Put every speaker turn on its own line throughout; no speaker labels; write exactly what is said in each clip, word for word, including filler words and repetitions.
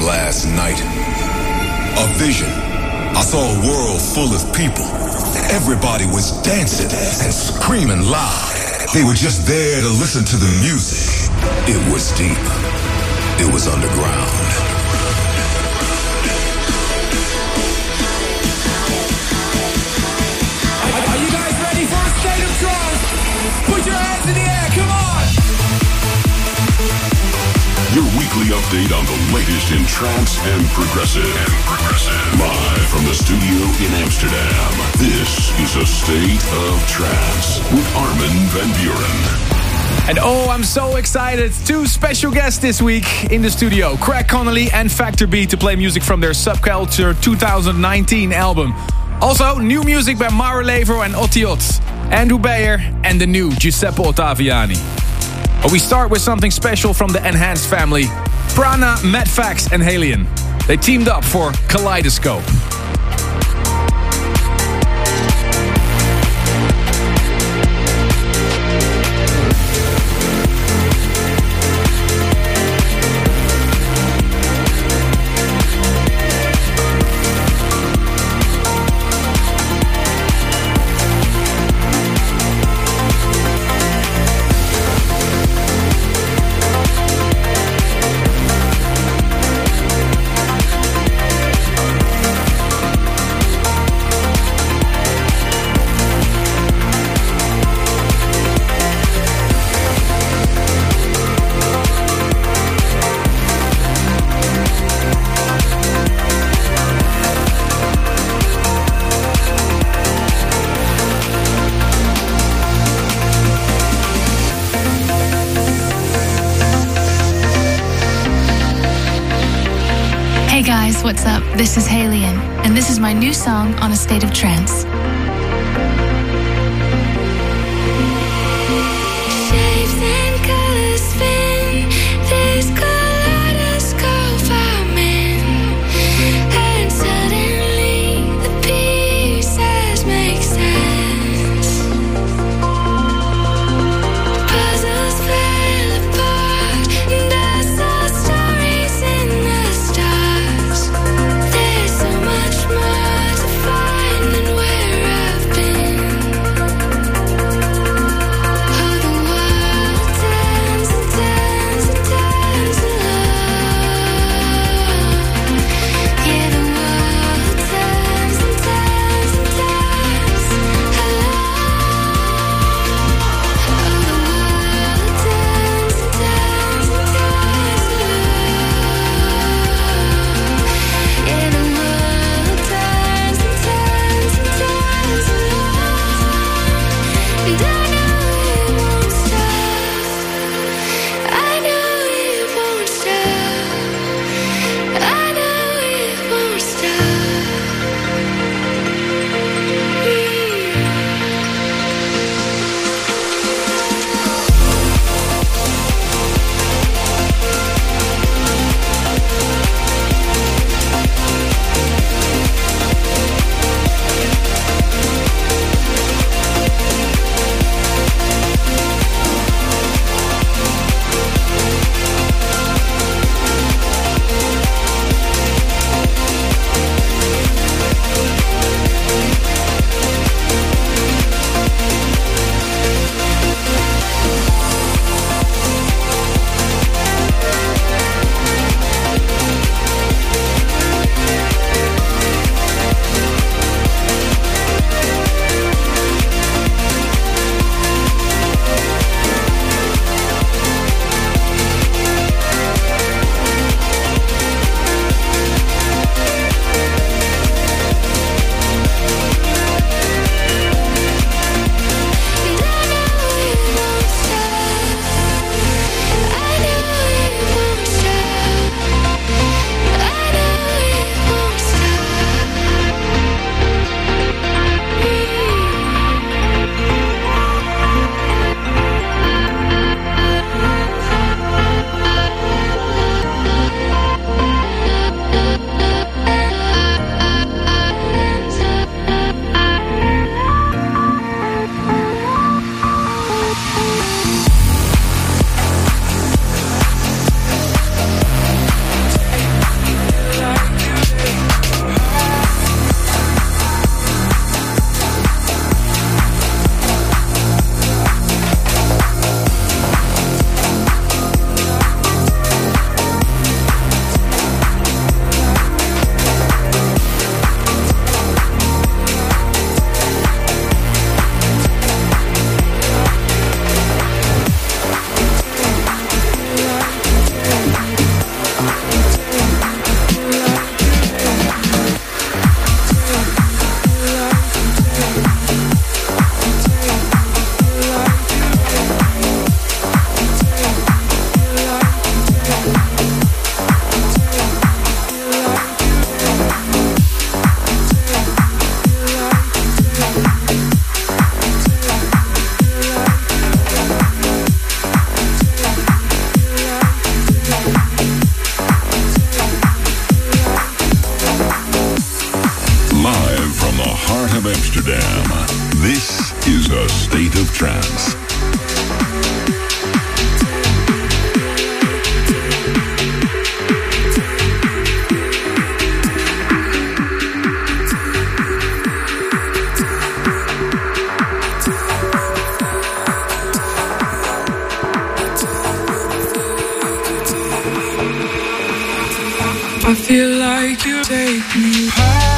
last night. A vision. I saw a world full of people. Everybody was dancing and screaming loud. They were just there to listen to the music. It was deep. It was underground.
Are you guys ready for a state of trance? Put your hands in the air, come on!
Your weekly update on the latest in trance and progressive. And progressive. Live from the studio in Amsterdam. This is A State of Trance with Armin van Buuren.
And oh, I'm so excited. Two special guests this week in the studio. Craig Connolly and Factor B to play music from their Subculture two thousand nineteen album. Also, new music by Mara Levo and Otiot. Andrew Bayer and the new Giuseppe Ottaviani. But we start with something special from the Enhanced family. Prana, Madfax and Halion. They teamed up for Kaleidoscope.
What's up? This is Halion, and this is my new song on A State of Trance. Shapes and colors spin, this kaleidoscope I'm in, and suddenly the pieces make sense. Puzzles fell apart, and I saw stories in the stars. There's so much more to find than where
I feel like you take me higher.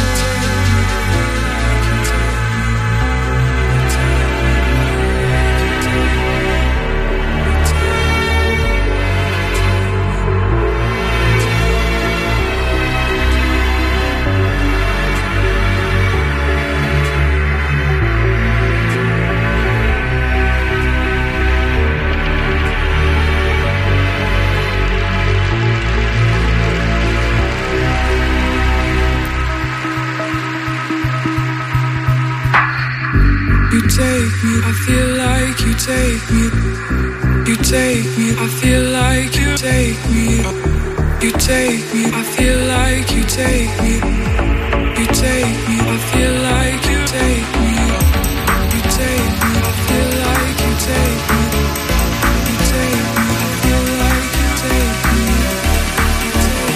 Take me, I feel like you take me. You take me, I feel like you take me. You take me, I feel like you take me. You take me, I feel like you take me. You take me, I feel like you take me. You take me, I feel like you take me. You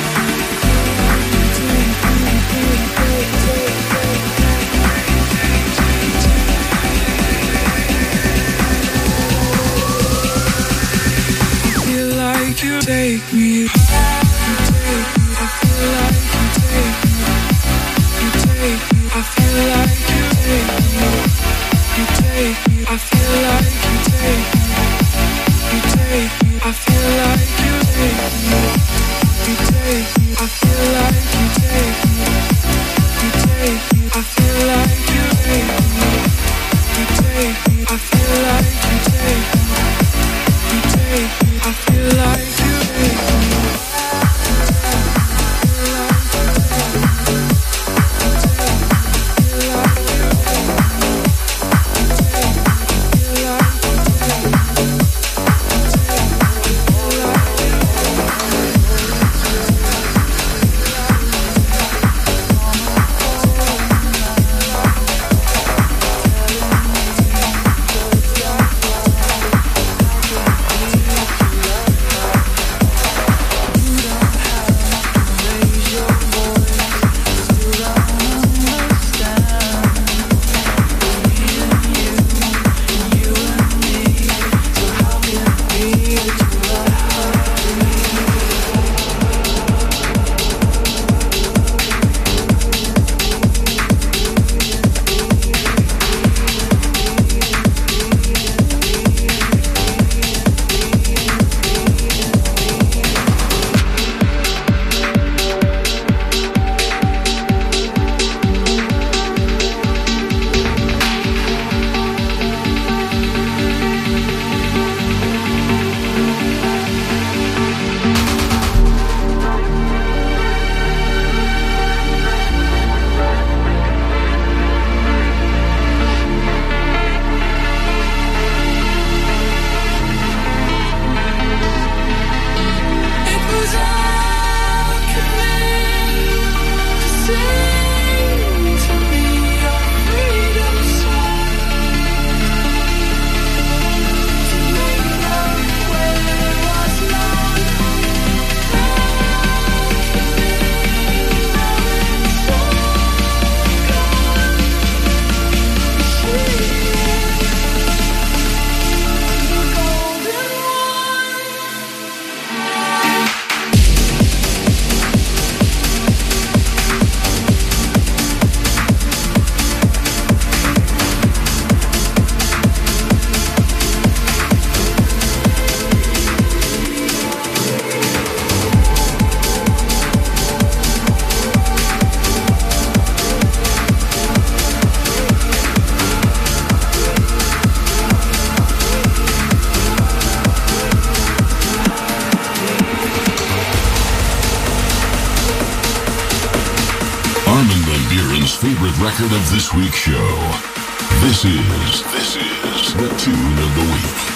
take me, you take me, I feel like you take me. You take me, I feel like you take me. You take me, I feel like you take me. You take me, I feel like you take me. You take me, I feel like you take me. You take me, I feel like you take me. You take me, I feel like you take me. You take me, I feel like you take me.
Favorite record of this week's show. This is, this is the Tune of the Week.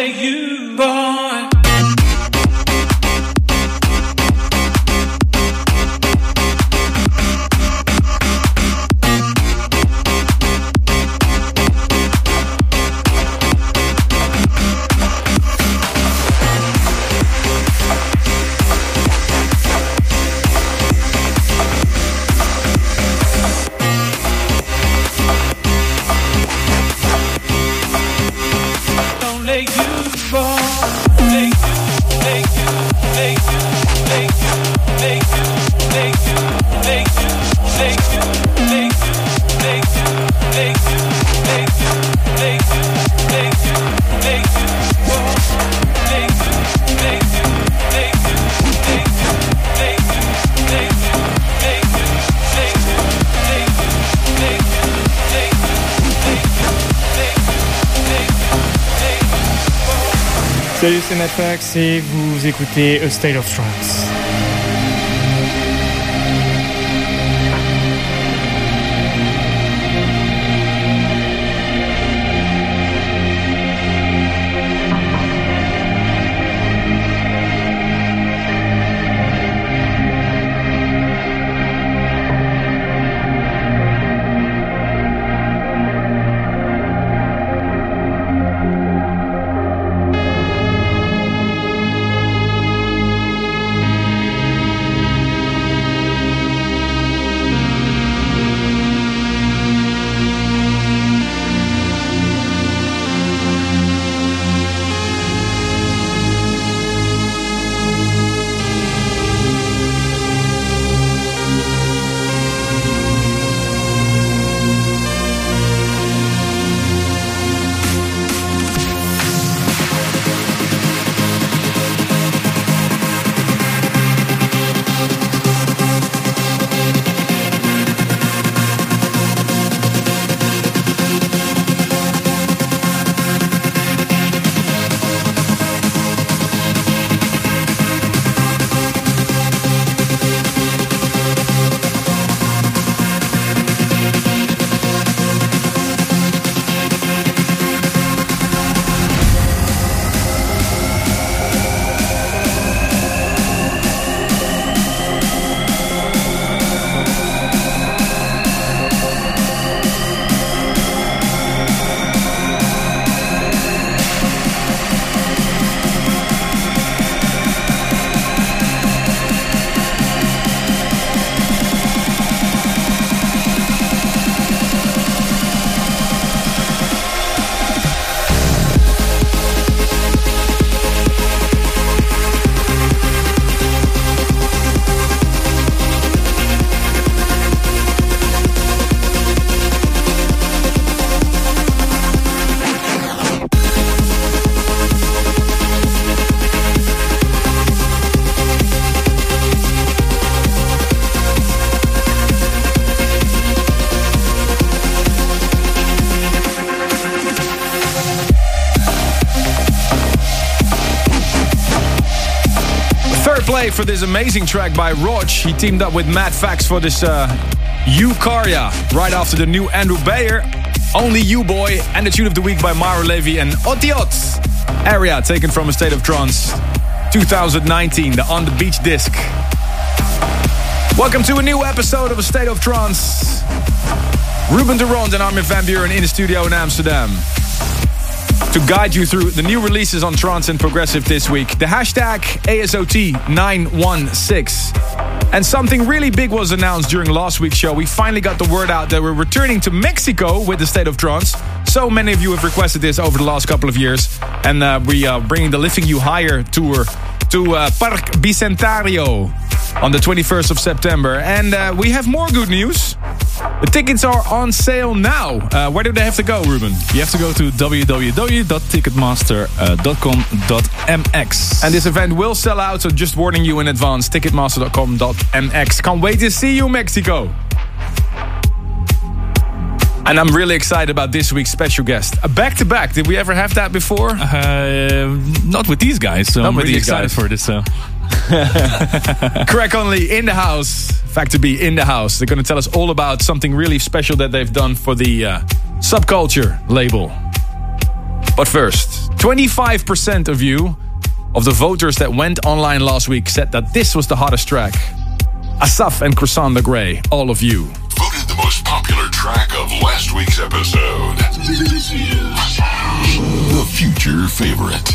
let you go.
Salut, c'est Matfax et vous écoutez A State of Trance.
For this amazing track by Rog. He teamed up with Matt Fax for this uh, Eukarya, right after the new Andrew Bayer, Only You Boy, and the tune of the week by Mauro Levi and Otiot. Area, taken from A State of Trance twenty nineteen, the On the Beach disc. Welcome to a new episode of A State of Trance. Ruben de Ronde and Armin van Buuren in the studio in Amsterdam to guide you through the new releases on Trance and Progressive this week. The hashtag A S O T nine one six. And something really big was announced during last week's show. We finally got the word out that we're returning to Mexico with the State of Trance. So many of you have requested this over the last couple of years. And uh, we are bringing the Lifting You Higher tour to uh, Parque Bicentenario on the twenty-first of September. And uh, we have more good news. The tickets are on sale now. Uh, where do they have to go, Ruben?
You have to go to w w w dot ticketmaster dot com dot m x.
And this event will sell out, so just warning you in advance. ticketmaster dot com dot m x. Can't wait to see you, Mexico. And I'm really excited about this week's special guest. A back-to-back. Did we ever have that before?
Uh, not with these guys, so
not
I'm
with
really
these
excited
guys.
for this. So.
Craig Connolly in the house. Factor B in the house. They're going to tell us all about something really special that they've done for the uh, Subculture label. But first, twenty-five percent of you, of the voters that went online last week, said that this was the hottest track. Asaf and Croissant the Grey, All of You.
Voted the most popular track of last week's episode. This is the future favorite.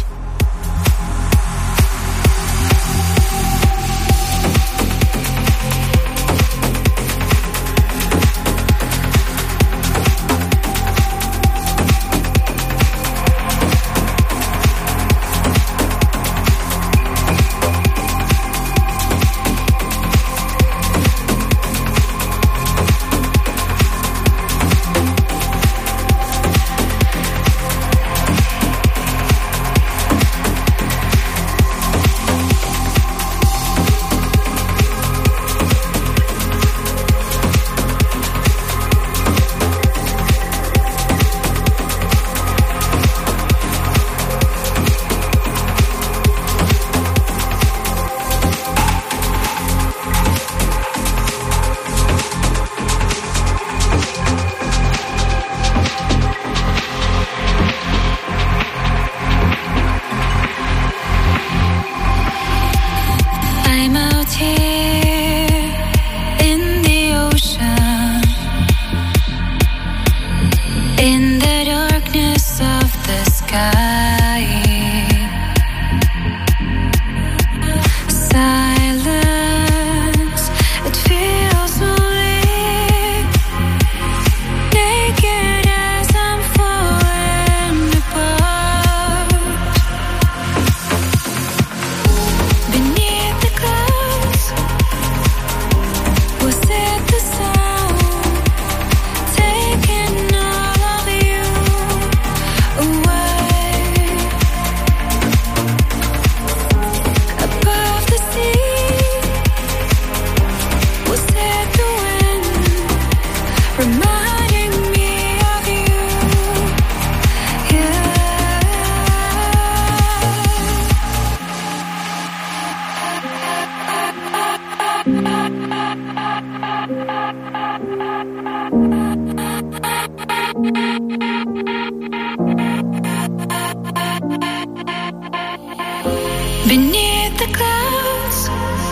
Beneath the clouds,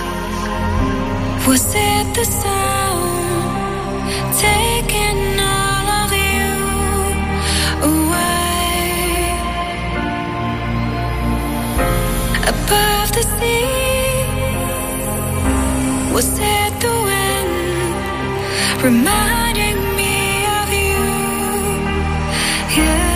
was it the sound taking all of you away? Above the sea, was it the wind reminding me of you? Yeah.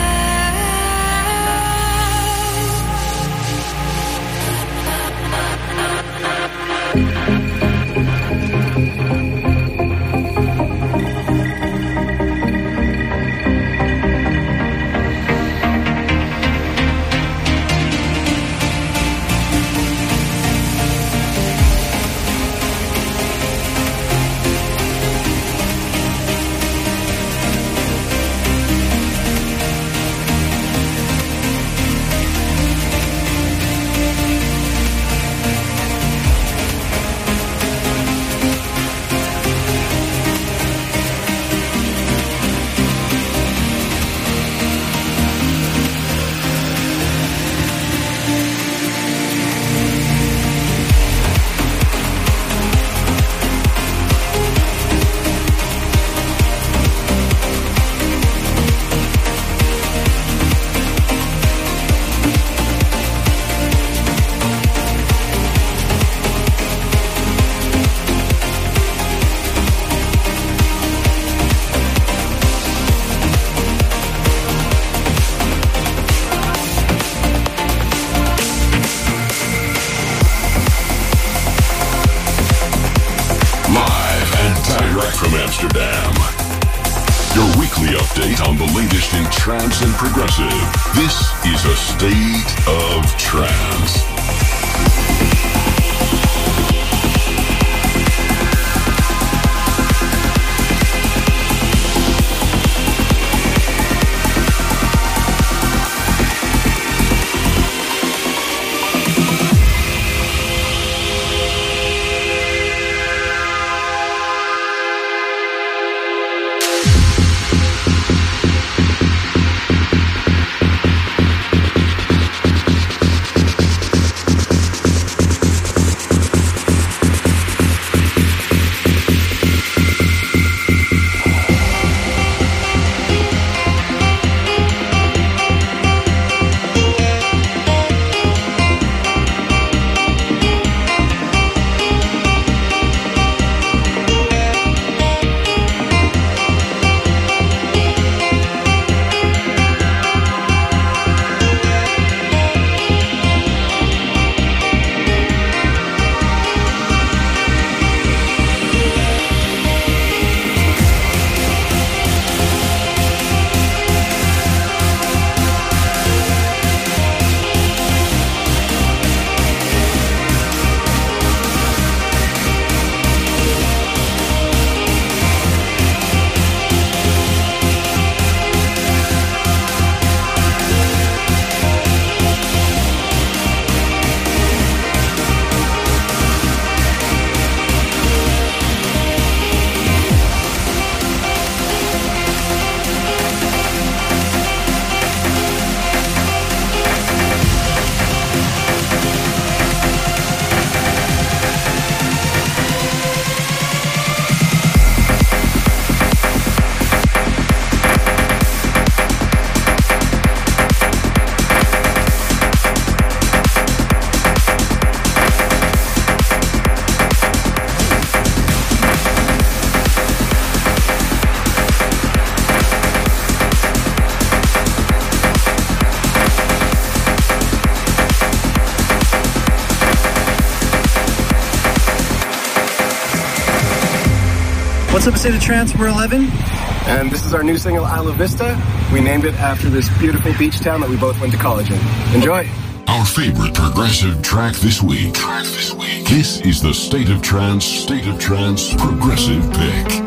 From Amsterdam, your weekly update on the latest in trance and progressive. This is a state of trance.
What's up, State of Trance? We're eleven. And this is our new single, Isla Vista. We named it after this beautiful beach town that we both went to college in. Enjoy.
Our favorite progressive track this week. Track this week. This is the State of Trance, State of Trance Progressive Pick.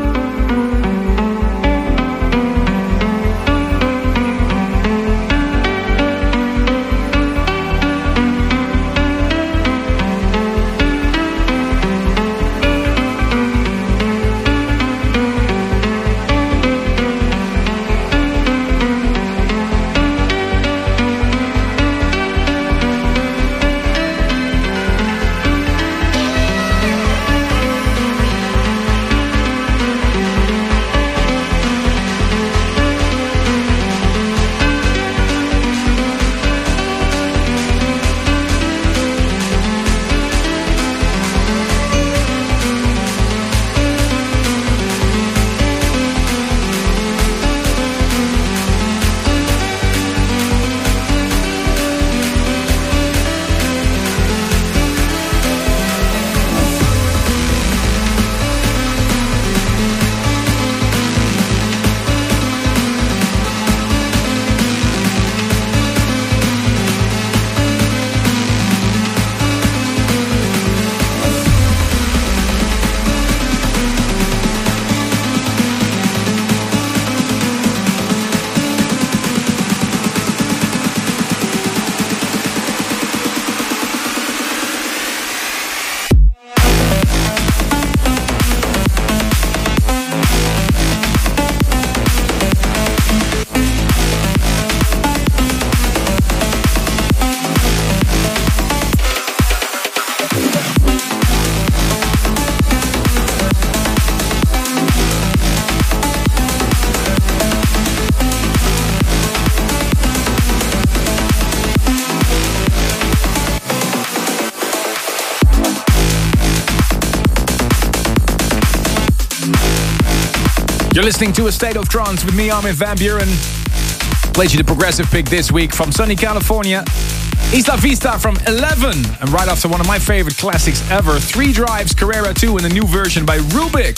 You're listening to A State of Trance with me, Armin van Buuren. Played you the progressive pick this week from sunny California. Isla Vista from eleven. And right after one of my favorite classics ever, Three Drives Carrera two in a new version by Rubik.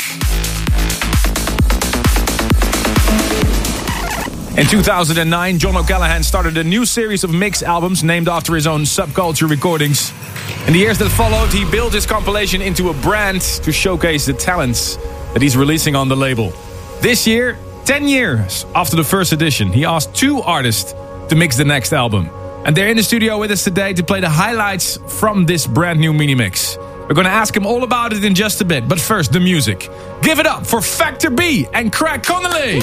In two thousand nine, John O'Callaghan started a new series of mix albums named after his own Subculture recordings. In the years that followed, he built his compilation into a brand to showcase the talents that he's releasing on the label. This year, ten years after the first edition, he asked two artists to mix the next album. And they're in the studio with us today to play the highlights from this brand new mini mix. We're going to ask him all about it in just a bit, but first, the music. Give it up for Factor B and Craig Connolly!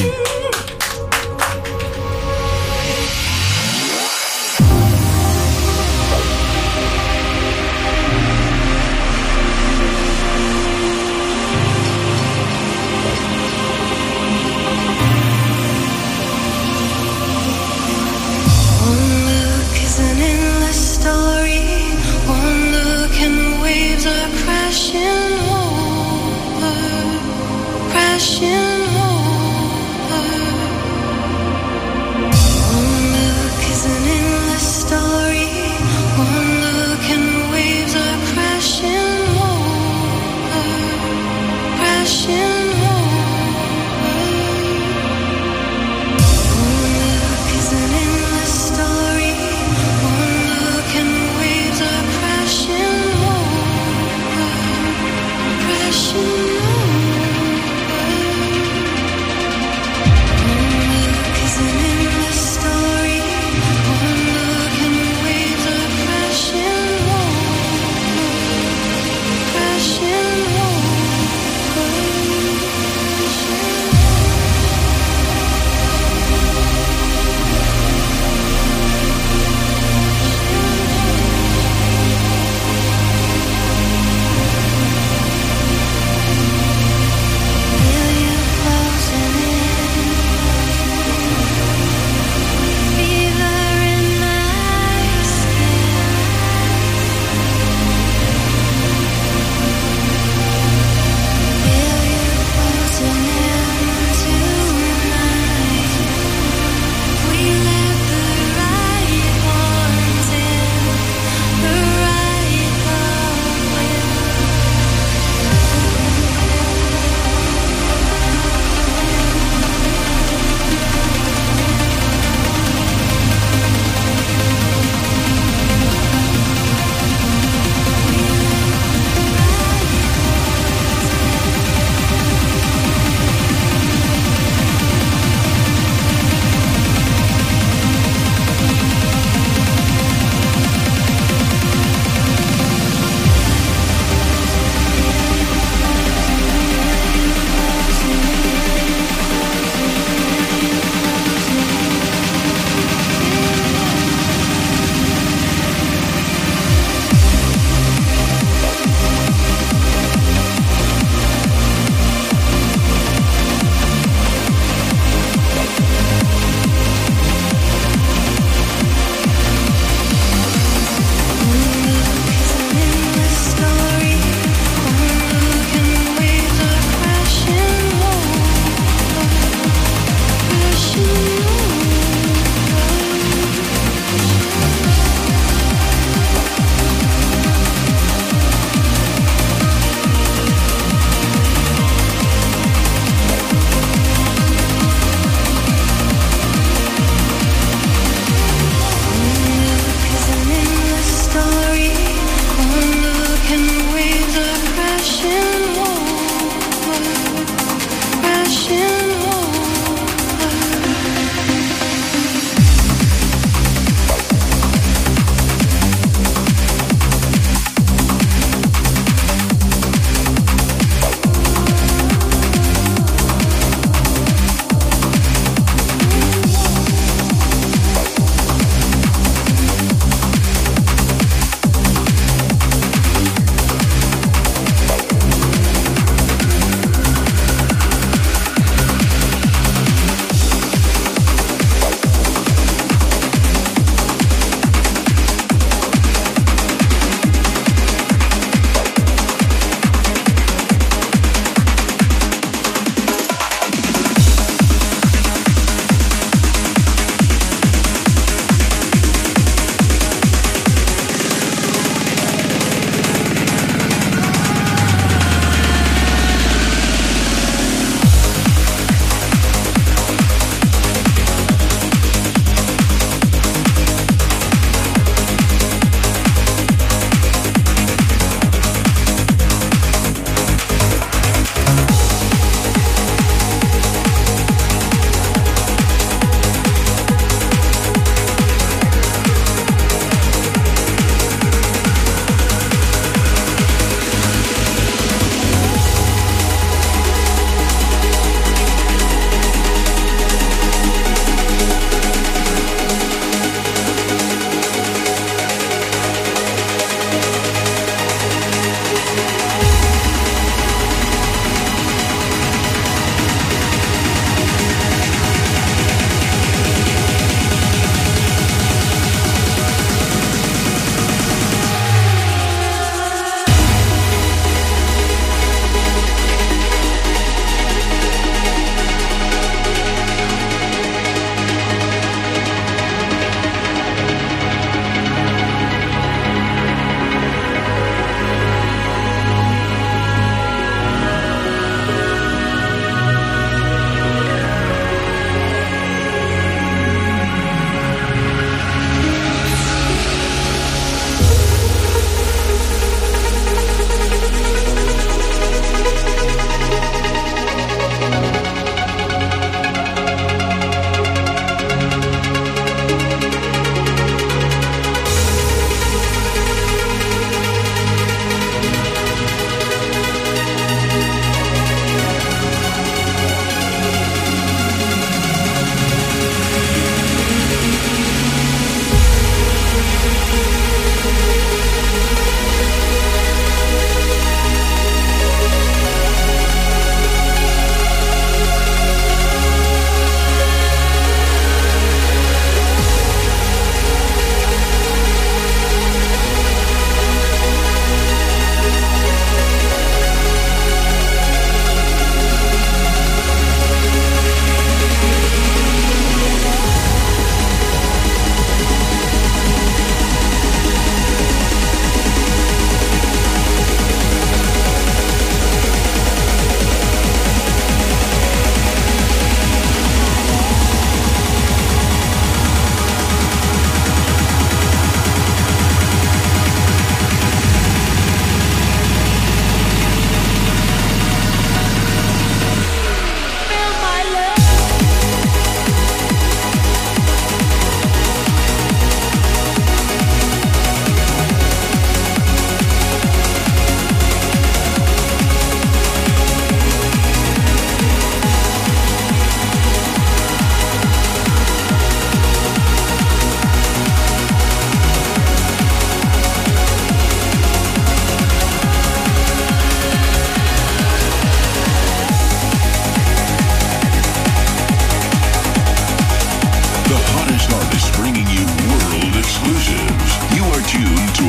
Crashing over.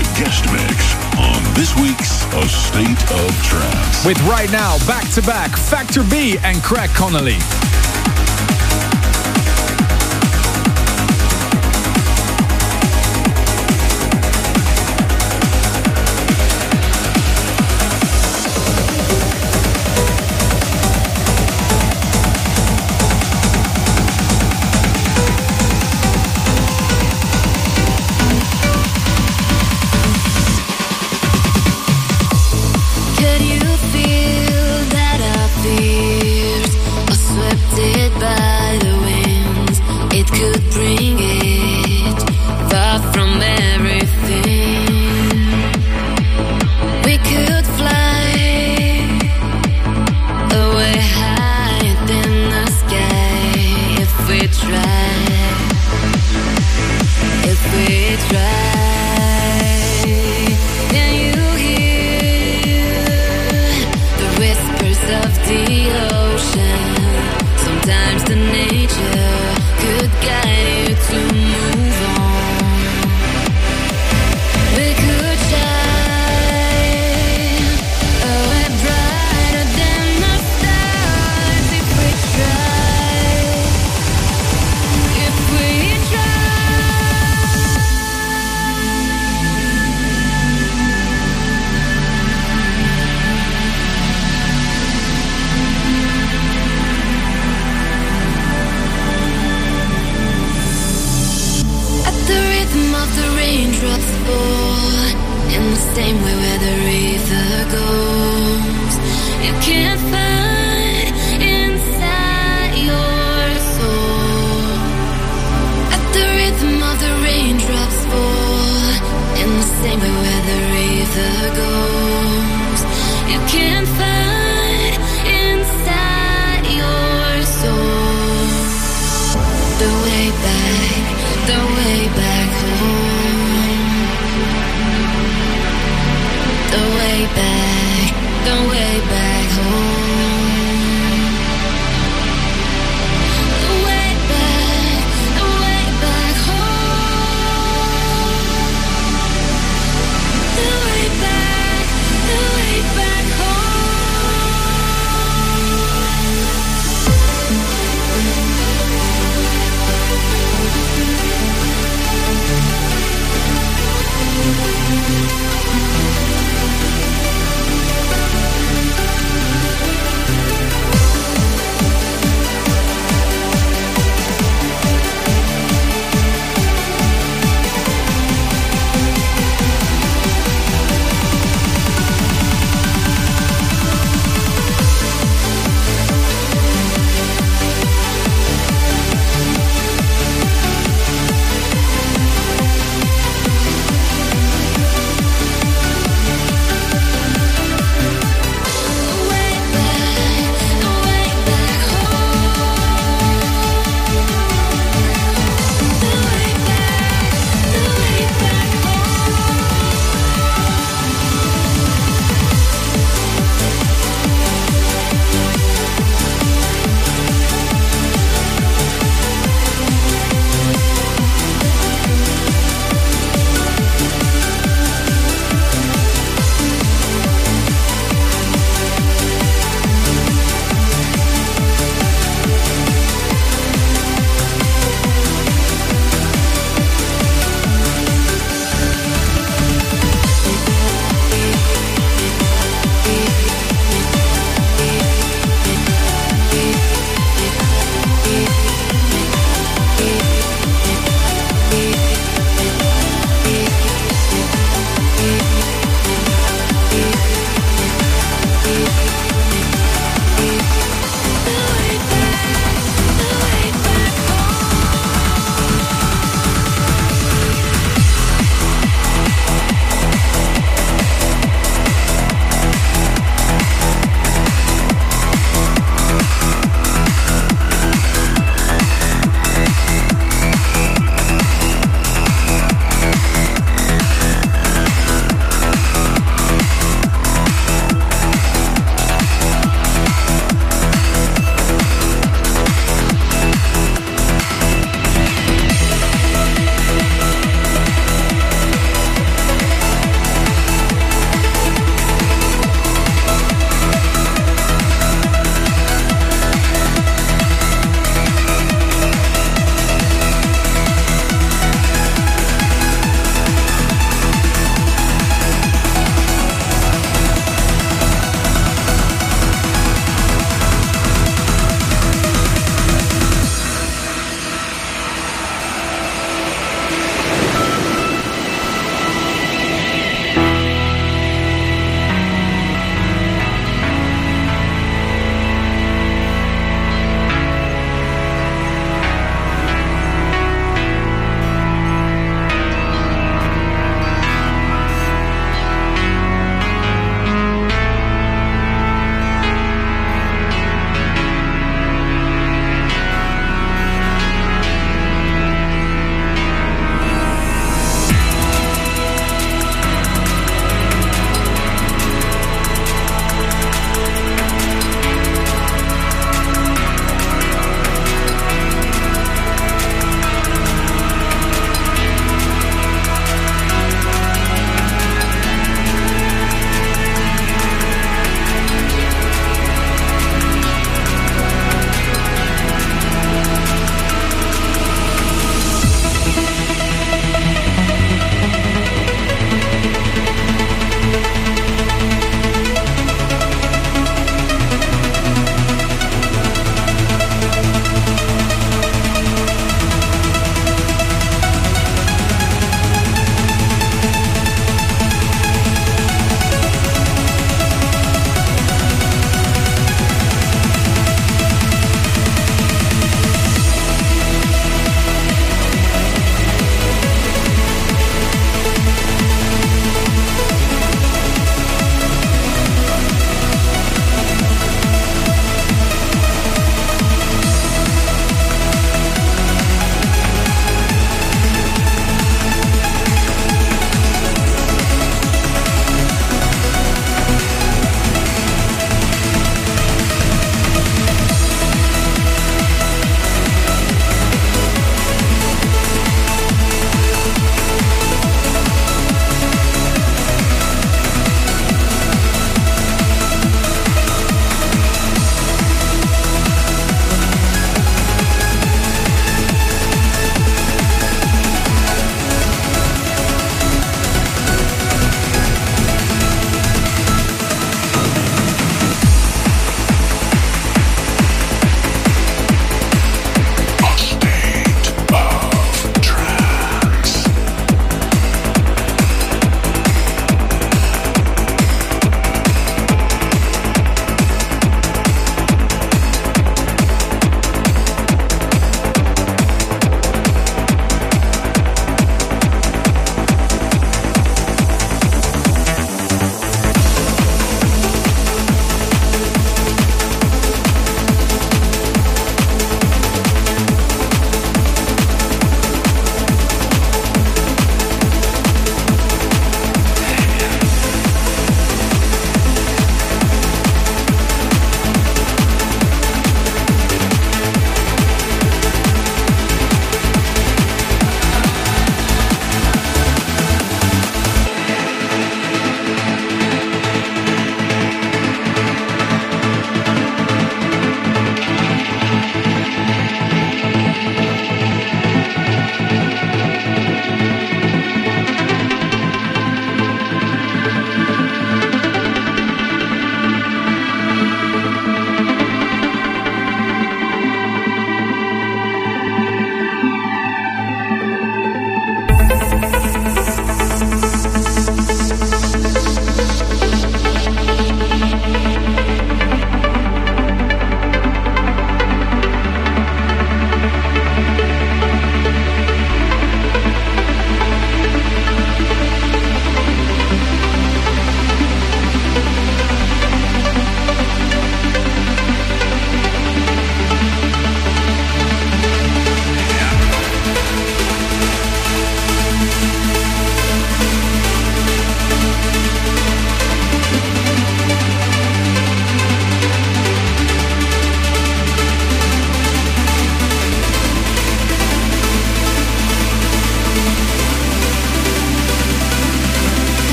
a guest mix on this week's A State of Trance.
With right now, back to back, Factor B and Craig Connelly.
Can you feel that our fears are swept it by the winds? It could bring it far from everything. We could fly away higher than the sky if we try. If we try. Can you hear the whispers of the ocean? Sometimes the nature could guide you to move on. We could shine away brighter than the stars if we try. If we try. At the rhythm of the raindrops fall, in the same way where the river goes, you can't find inside your soul. At the rhythm of the raindrops fall, in the same way where the river goes, you can't find inside your soul. The way back, the way back home. The way back, the way back home. The way back, the way back home. The way back, the way back home.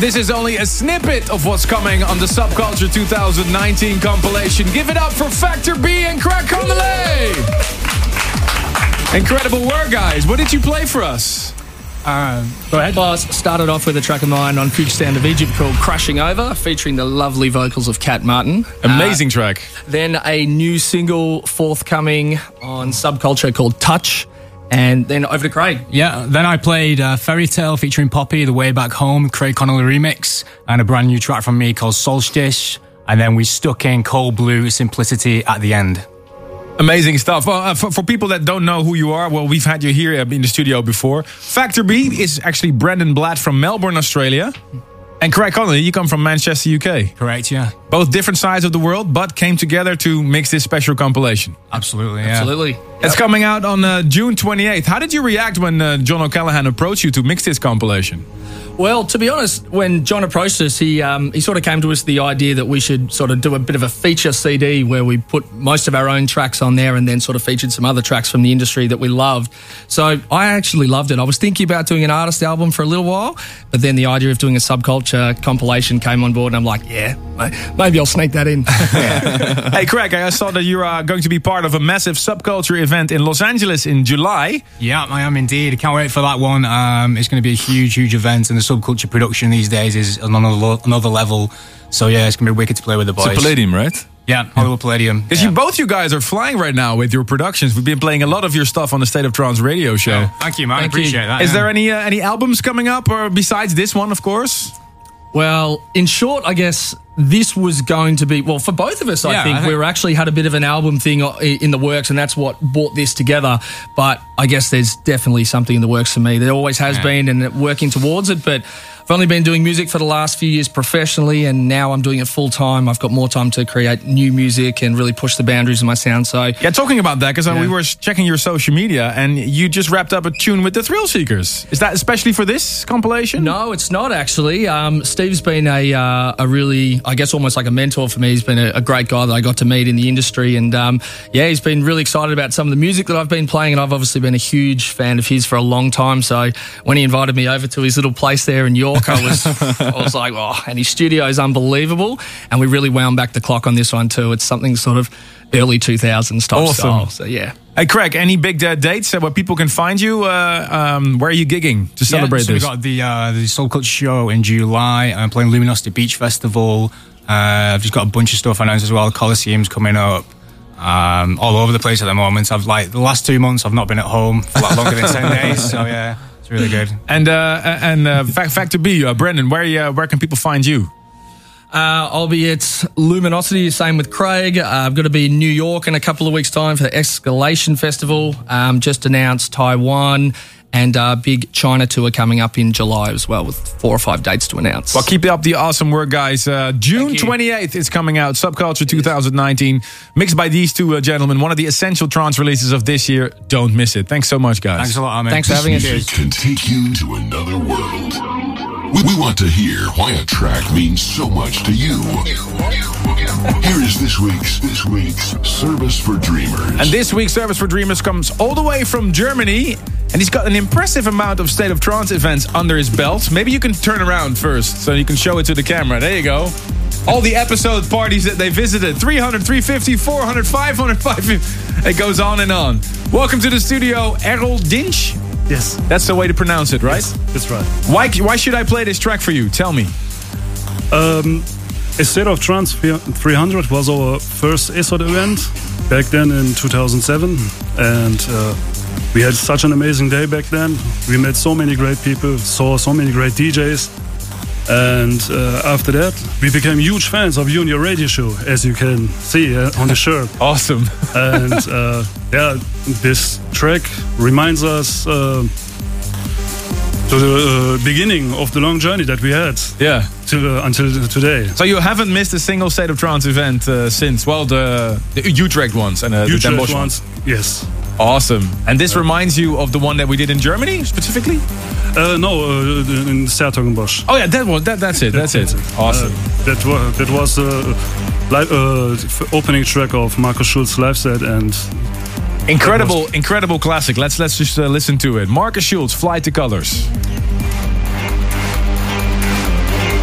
And this is only a snippet of what's coming on the Subculture two thousand nineteen compilation. Give it up for Factor B and Craig Connelly! Incredible work, guys. What did you play for us?
Uh, Go ahead. Well, I started off with a track of mine on Future Sound of Egypt called Crushing Over, featuring the lovely vocals of Cat Martin.
Amazing
uh,
track.
Then a new single forthcoming on Subculture called Touch. And then over to Craig.
Yeah, then I played uh, Fairy Tale featuring Poppy, The Way Back Home, Craig Connelly remix, and a brand new track from me called Solstice. And then we stuck in Cold Blue Simplicity at the end.
Amazing stuff. Well, uh, for, for people that don't know who you are, well, we've had you here in the studio before. Factor B is actually Brendan Blatt from Melbourne, Australia. And Craig Connelly, you come from Manchester, U K.
Correct, yeah.
Both different sides of the world, but came together to mix this special compilation.
Absolutely, yeah.
Absolutely.
It's coming out on uh, June twenty-eighth. How did you react when uh, John O'Callaghan approached you to mix this compilation?
Well, to be honest, when John approached us, he um, he sort of came to us with the idea that we should sort of do a bit of a feature C D where we put most of our own tracks on there and then sort of featured some other tracks from the industry that we loved. So I actually loved it. I was thinking about doing an artist album for a little while, but then the idea of doing a Subculture compilation came on board and I'm like, yeah, maybe I'll sneak that in.
Hey, Craig, I saw that you're uh, going to be part of a massive Subculture event in Los Angeles in July.
Yeah, I am indeed. I can't wait for that one. Um, it's going to be a huge, huge event, and the Subculture production these days is on another, another level. So yeah, it's going to be wicked to play with the boys.
It's a Palladium, right?
Yeah, Hollywood Palladium.
Because
yeah.
you, both you guys are flying right now with your productions. We've been playing a lot of your stuff on the State of Trance radio show.
Oh, thank you, man.
Thank
I appreciate
you.
that.
Is
yeah.
there any uh, any albums coming up, or besides this one, of course?
Well, in short, I guess this was going to be, well, for both of us, I
Yeah,
think,
I think-
we were actually had a bit of an album thing in the works, and that's what brought this together. But I guess there's definitely something in the works for me. There always has
Yeah.
been, and working towards it. But I've only been doing music for the last few years professionally, and now I'm doing it full time. I've got more time to create new music and really push the boundaries of my sound. So,
Yeah, talking about that, because uh,
Yeah.
we were checking your social media, and you just wrapped up a tune with the Thrill Seekers. Is that especially for this compilation?
No, it's not actually. Um, Steve's been a uh, a really, I guess, almost like a mentor for me. He's been a, a great guy that I got to meet in the industry, and um, yeah, he's been really excited about some of the music that I've been playing, and I've obviously been a huge fan of his for a long time. So when he invited me over to his little place there in York, I was I was like, oh, and his studio is unbelievable, and we really wound back the clock on this one too. It's something sort of early two thousands type
Awesome.
style. So yeah.
Hey, Craig, any big uh, dates uh, where people can find you? Uh, um, where are you gigging to celebrate
yeah, so
this?
we got the uh, the Subculture show in July. I'm playing Luminosity Beach Festival. Uh, I've just got a bunch of stuff announced as well. Coliseum's coming up. Um, all over the place at the moment. I've like the last two months I've not been at home for like longer than ten days. So yeah, it's really good.
And uh, and uh, Factor B, uh, Brendan, where uh, where can people find you?
Uh, I'll be at Luminosity, same with Craig. Uh, I've got to be in New York in a couple of weeks' time for the Escalation Festival. Um, just announced Taiwan, and uh, big China tour coming up in July as well, with four or five dates to announce.
Well, keep up the awesome work, guys. Uh, June twenty-eighth is coming out. Subculture twenty nineteen, mixed by these two uh, gentlemen. One of the essential trance releases of this year. Don't miss it. Thanks so much, guys.
Thanks a lot, Armin.
Thanks for having us.
Music can take you to another world. We, we want to hear why a track means so much to you. Here is this week's this week's Service for Dreamers.
And this week's Service for Dreamers comes all the way from Germany, and he's got an impressive amount of State of Trance events under his belt. Maybe you can turn around first so you can show it to the camera. There you go. All the episode parties that they visited. three hundred, three fifty, four hundred, five hundred, five fifty. It goes on and on. Welcome to the studio, Errol Dinch.
Yes.
That's the way to pronounce it, right?
Yes, that's right.
Why, why should I play this track for you? Tell me.
Um, A State of Trance three hundred was our first A S O T event back then in two thousand seven, and uh, we had such an amazing day back then. We met so many great people, saw so many great D Js, and uh, after that we became huge fans of you and your radio show, as you can see uh, on the shirt.
Awesome.
And uh, yeah, this track reminds us uh, to the uh, beginning of the long journey that we had.
Yeah.
To, uh, until today.
So you haven't missed a single State of Trance event uh, since, well, the, the Utrecht ones and uh, the Den Bosch ones.
Yes.
Awesome. And this reminds you of the one that we did in Germany, specifically?
Uh, no, uh, in Sertogenbosch.
Oh yeah, that one. That, that's it. That's, that's it. it. Awesome.
Uh, that was that was uh, live, uh, opening track of Markus Schulz's live set, and
incredible, was... incredible classic. Let's let's just uh, listen to it. Markus Schulz, Fly to Colors.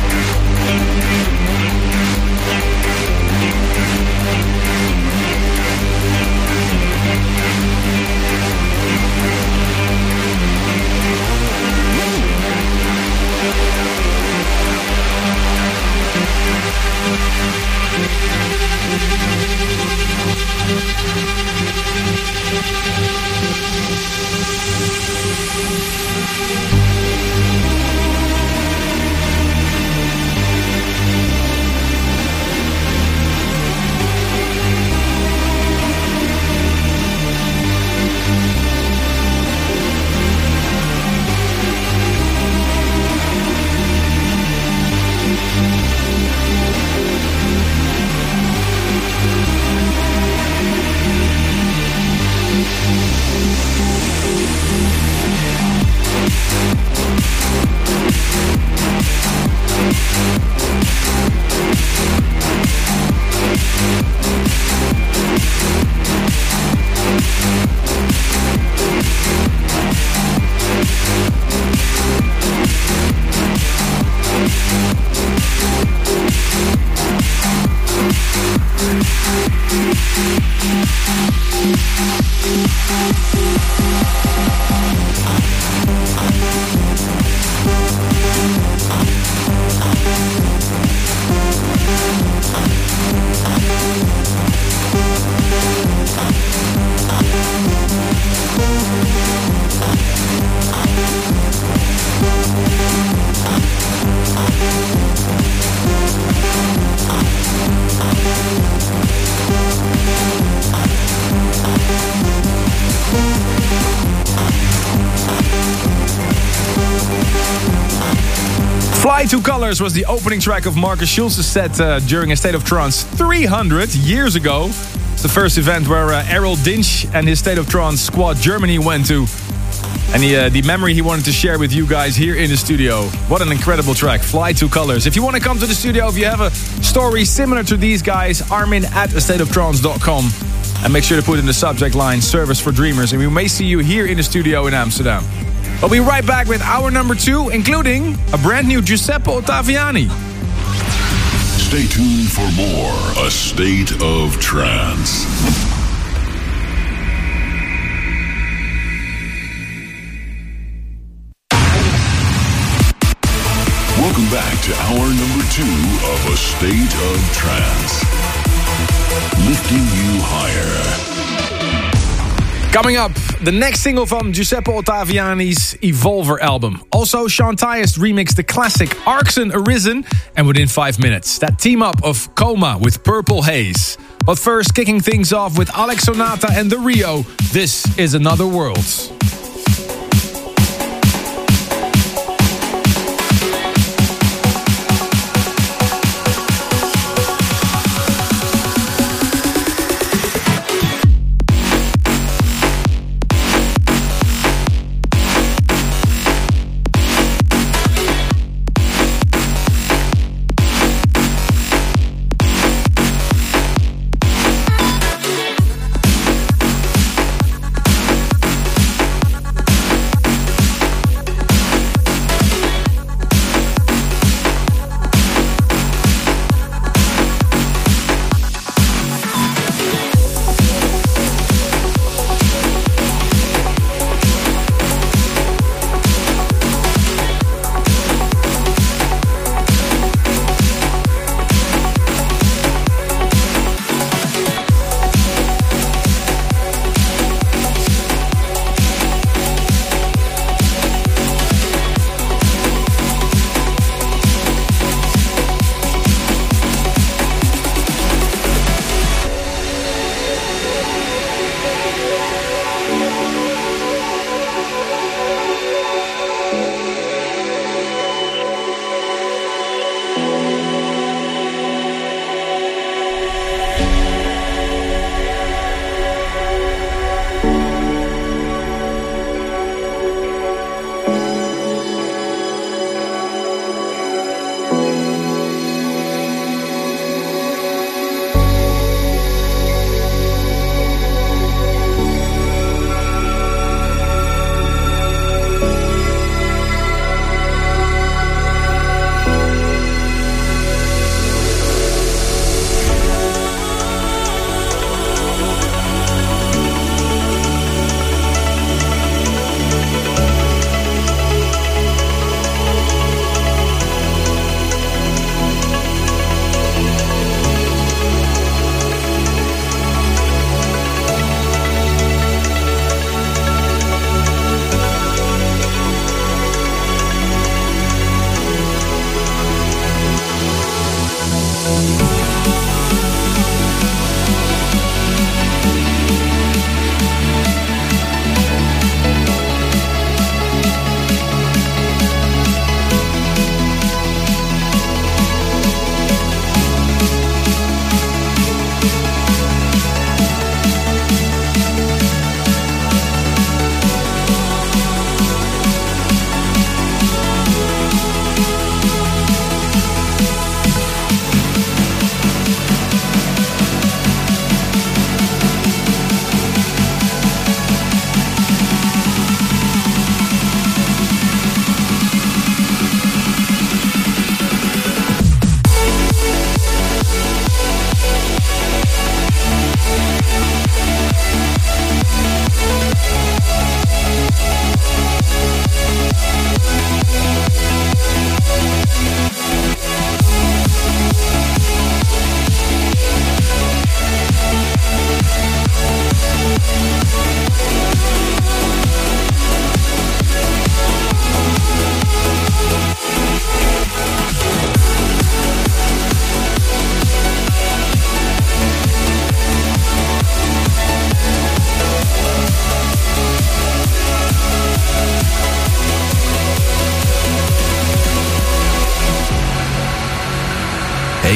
Fly to Colors was the opening track of Markus Schulz's set uh, during A State of Trance three hundred years ago. It's the first event where uh, Errol Dinch and his State of Trance squad Germany went to. And the, uh, the memory he wanted to share with you guys here in the studio. What an incredible track, Fly to Colors. If you want to come to the studio, if you have a story similar to these guys, Armin at a state of trance dot com. And make sure to put in the subject line, Service for Dreamers. And we may see you here in the studio in Amsterdam. We'll be right back with hour number two, including a brand new Giuseppe Ottaviani.
Stay tuned for more A State of Trance. Welcome back to hour number two of A State of Trance. Lifting you higher.
Coming up, the next single from Giuseppe Ottaviani's Evolver album. Also, Sean Tyas remixed the classic Arkson Arisen, and within five minutes, that team up of Coma with Purple Haze. But first, kicking things off with Alex Sonata and The Rio, This Is Another World.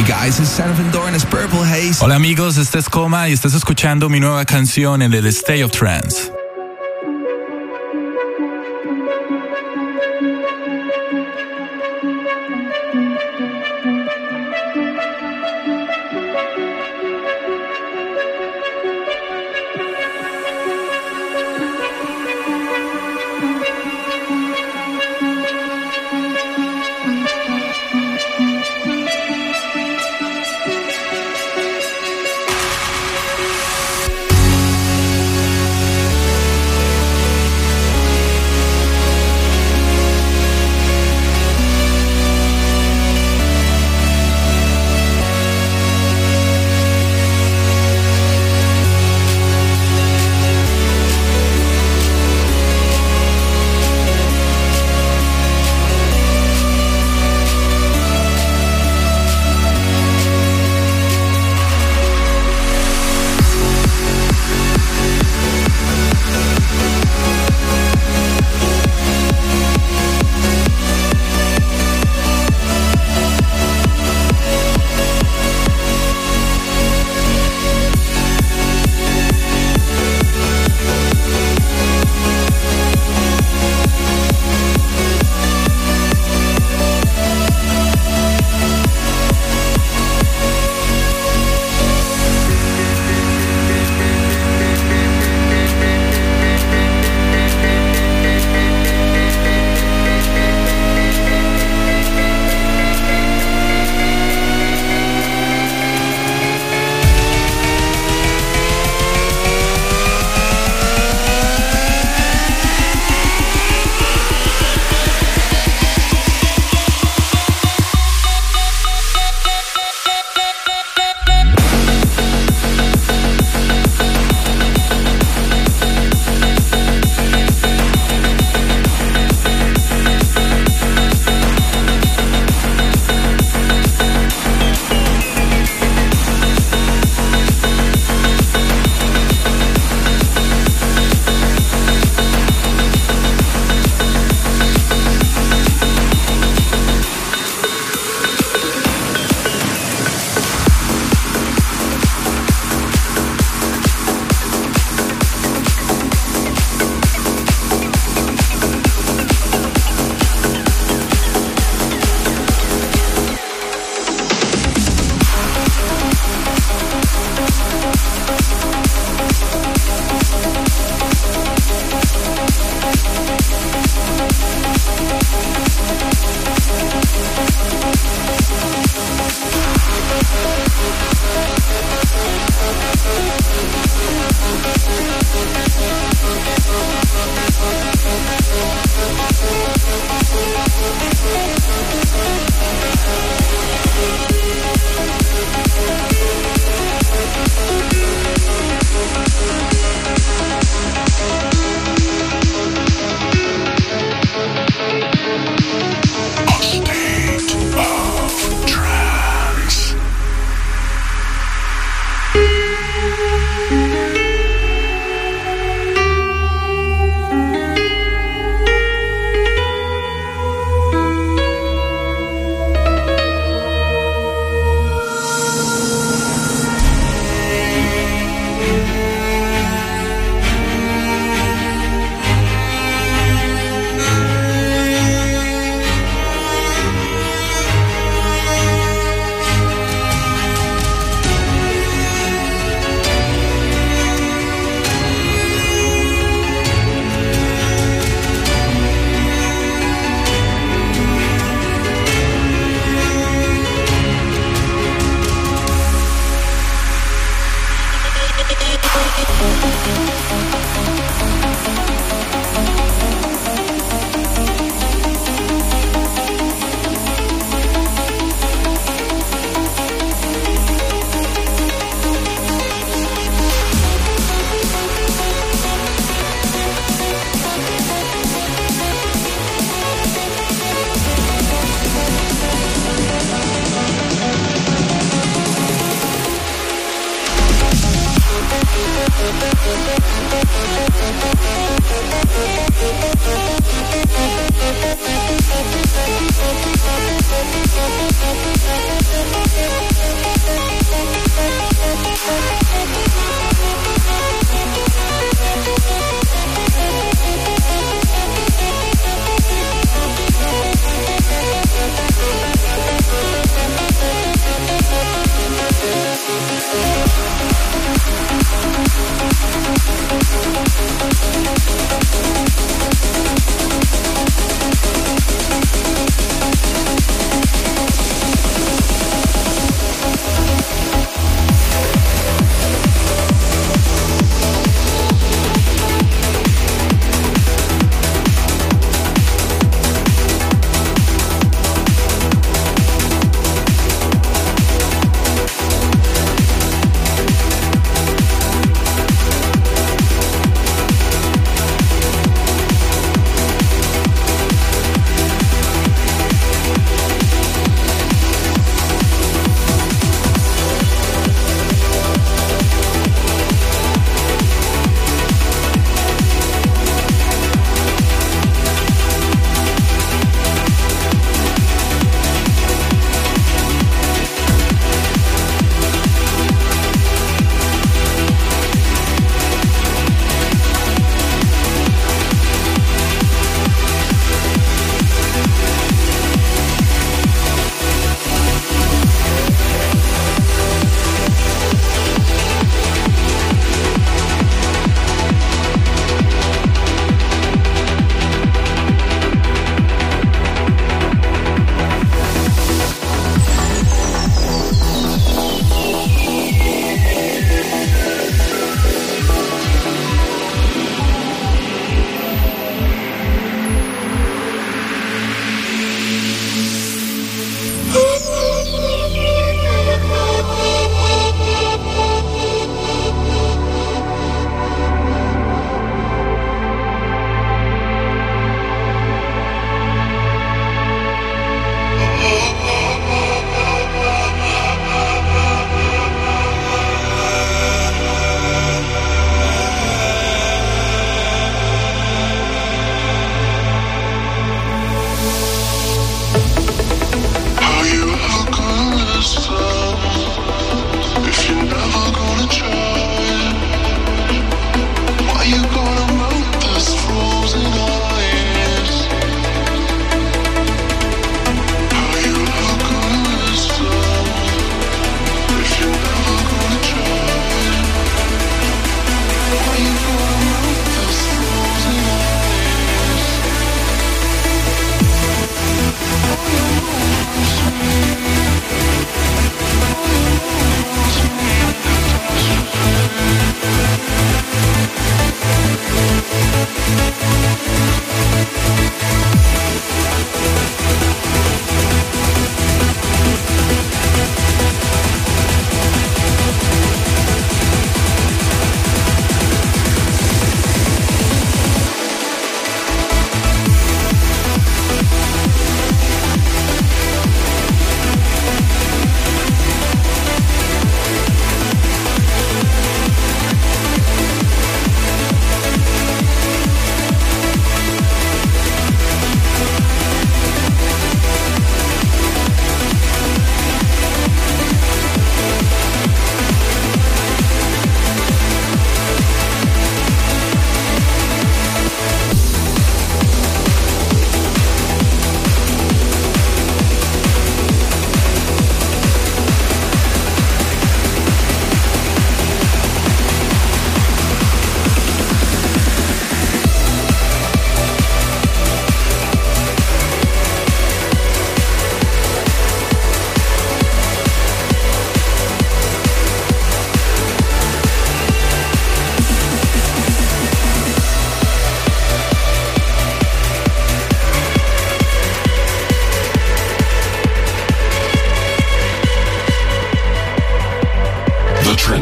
Hey guys, it's Saturn Van Doorn, it's Purple Haze.
Hola amigos, este es Coma y estás escuchando mi nueva canción en el State of Trance.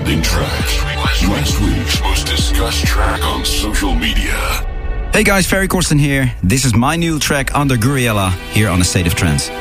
trending track. Last week's most discussed track on social media.
Hey guys, Ferry Corsten here. This is my new track Under Guriella here on A State of Trance.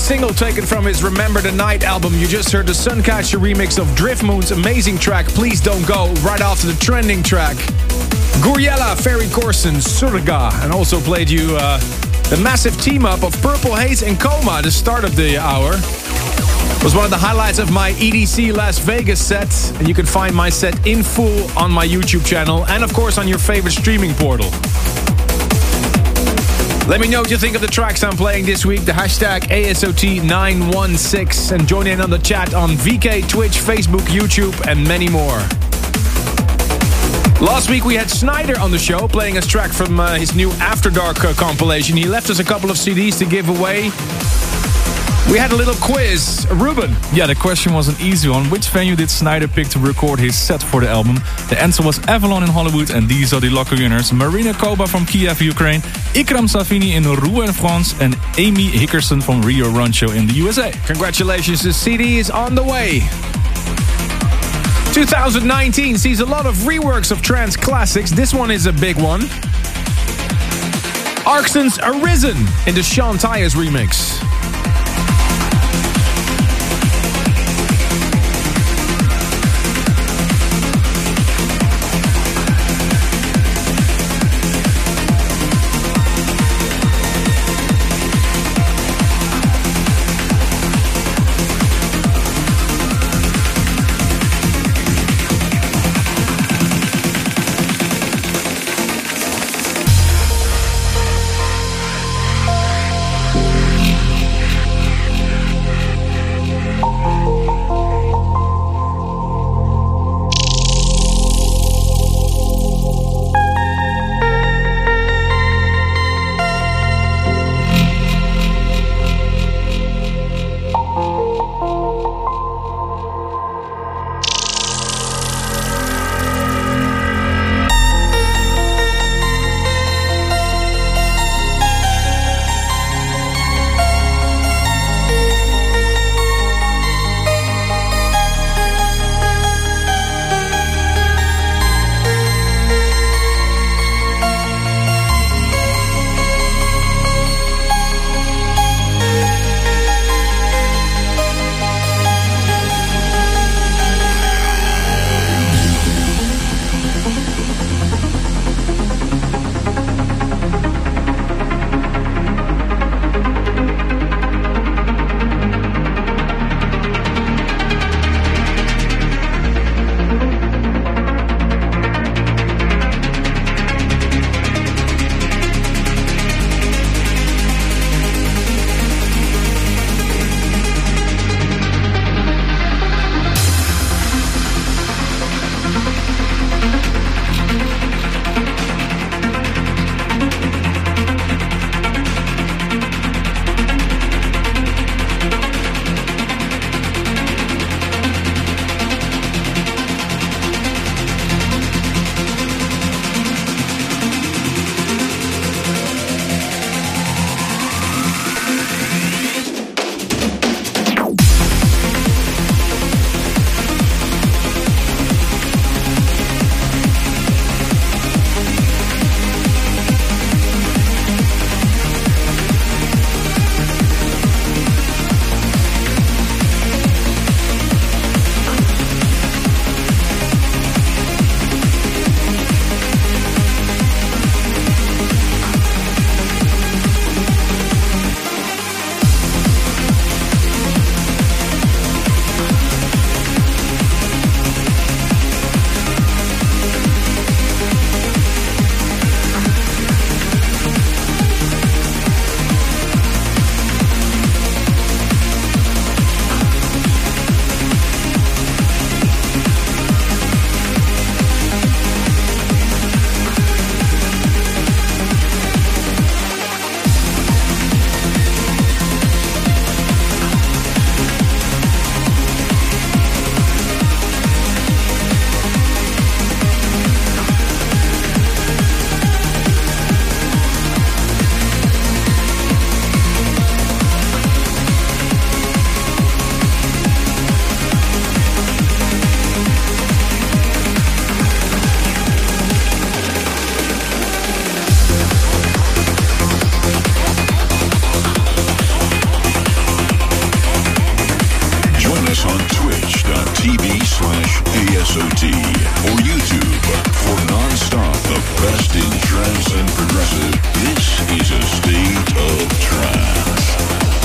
single taken from his Remember the Night album. You just heard the Suncatcher remix of Driftmoon's amazing track Please Don't Go, right after the trending track Gouryella, Ferry Corsten, Surga, and also played you uh, the massive team-up of Purple Haze and Coma at the start of the hour. It was one of the highlights of my E D C Las Vegas set, and you can find my set in full on my YouTube channel and of course on your favorite streaming portal. Let me know what you think of the tracks I'm playing this week. The hashtag A S O T nine one six, and join in on the chat on V K, Twitch, Facebook, YouTube, and many more. Last week we had Snyder on the show, playing us track from uh, his new After Dark uh, compilation. He left us a couple of C Ds to give away. We had a little quiz. Ruben.
Yeah, the question was an easy one. Which venue did Snyder pick to record his set for the album? The answer was Avalon in Hollywood, and these are the lucky winners. Marina Koba from Kiev, Ukraine, Ikram Savini in Rouen, France, and Amy Hickerson from Rio Rancho in the U S A.
Congratulations, the C D is on the way. twenty nineteen sees a lot of reworks of trance classics. This one is a big one. Arkson's Arisen in the Sean Tyas remix.
on twitch.tv slash ASOT or YouTube for non-stop the best in trance and progressive. This is a state of trance.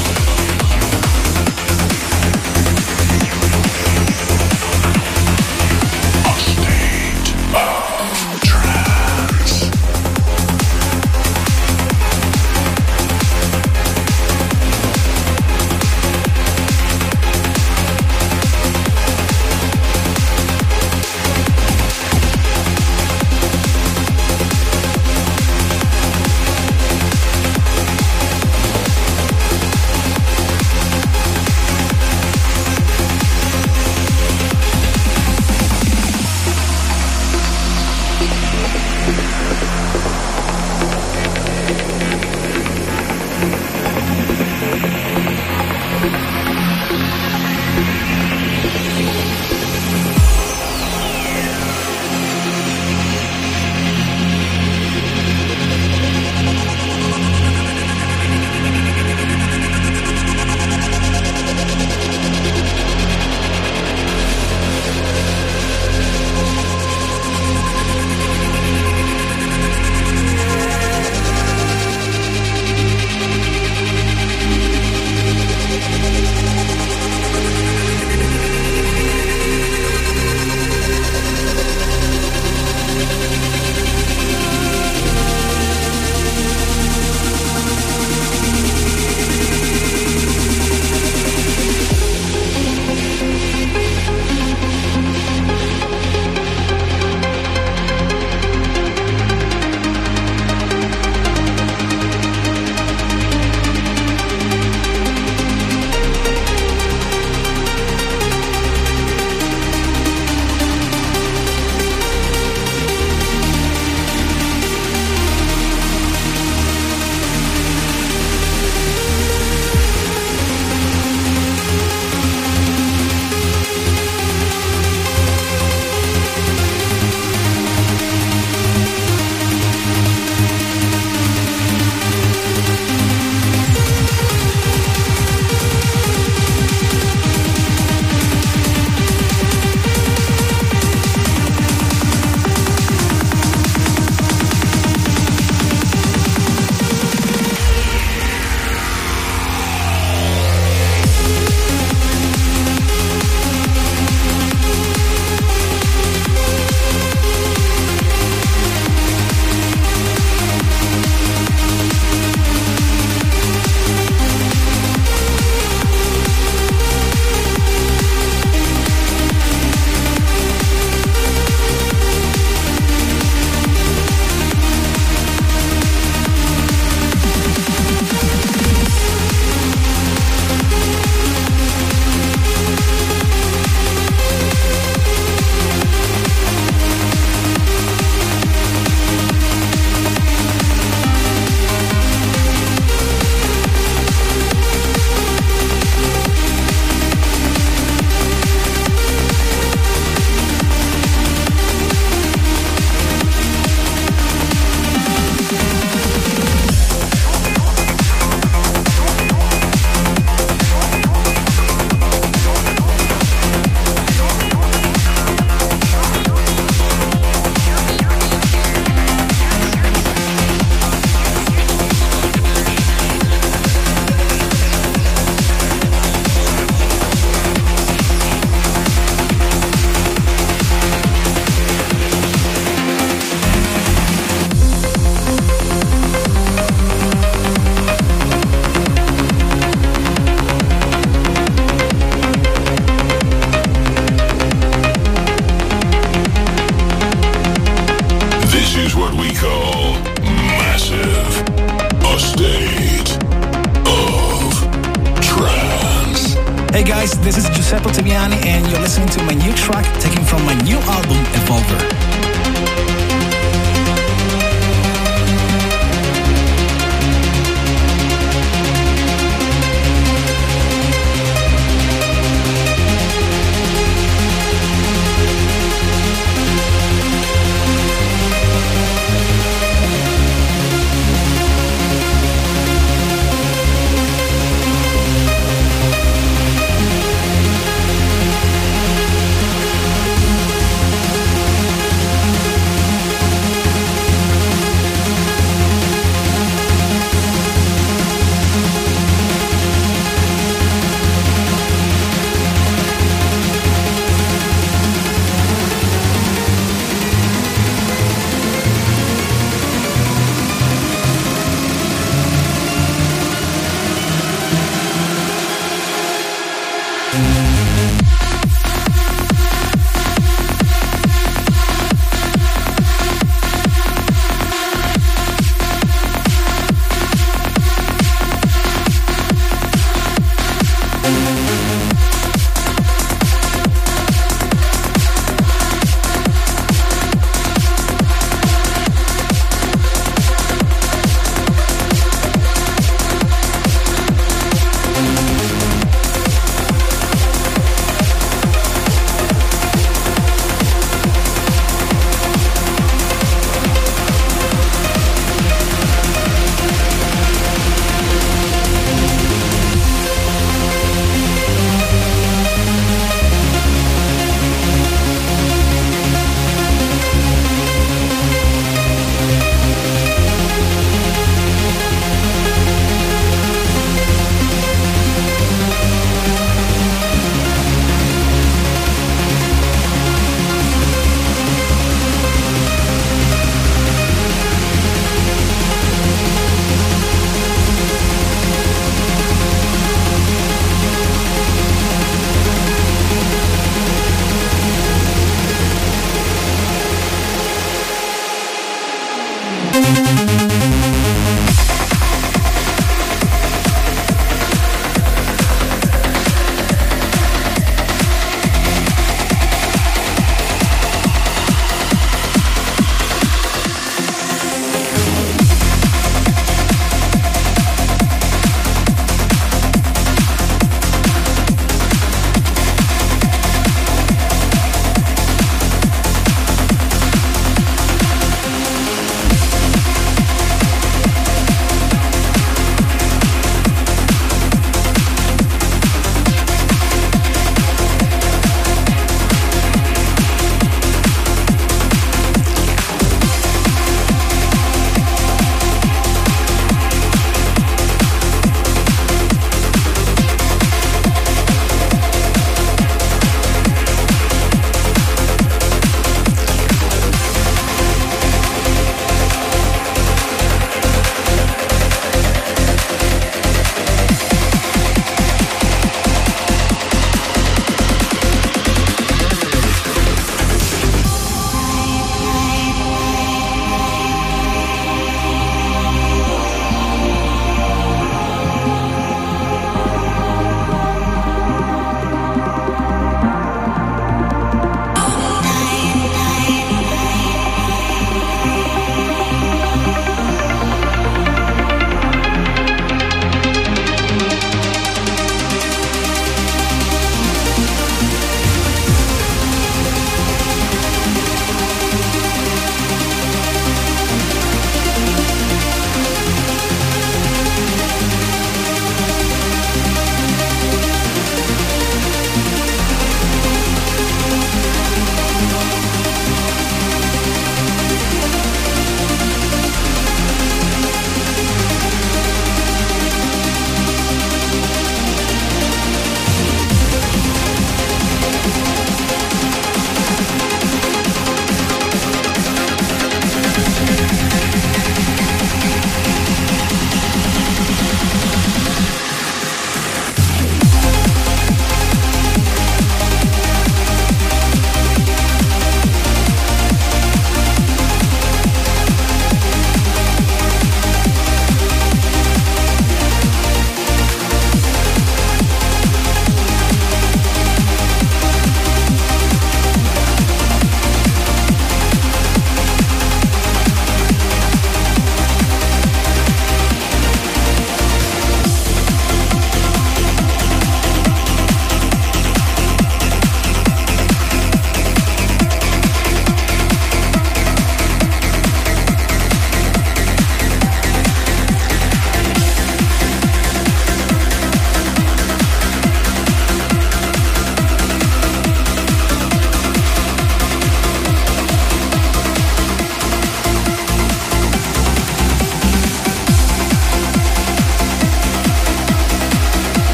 Hey guys, this is Giuseppe Ottaviani and you're listening to my new track taken from my new album, Evolver.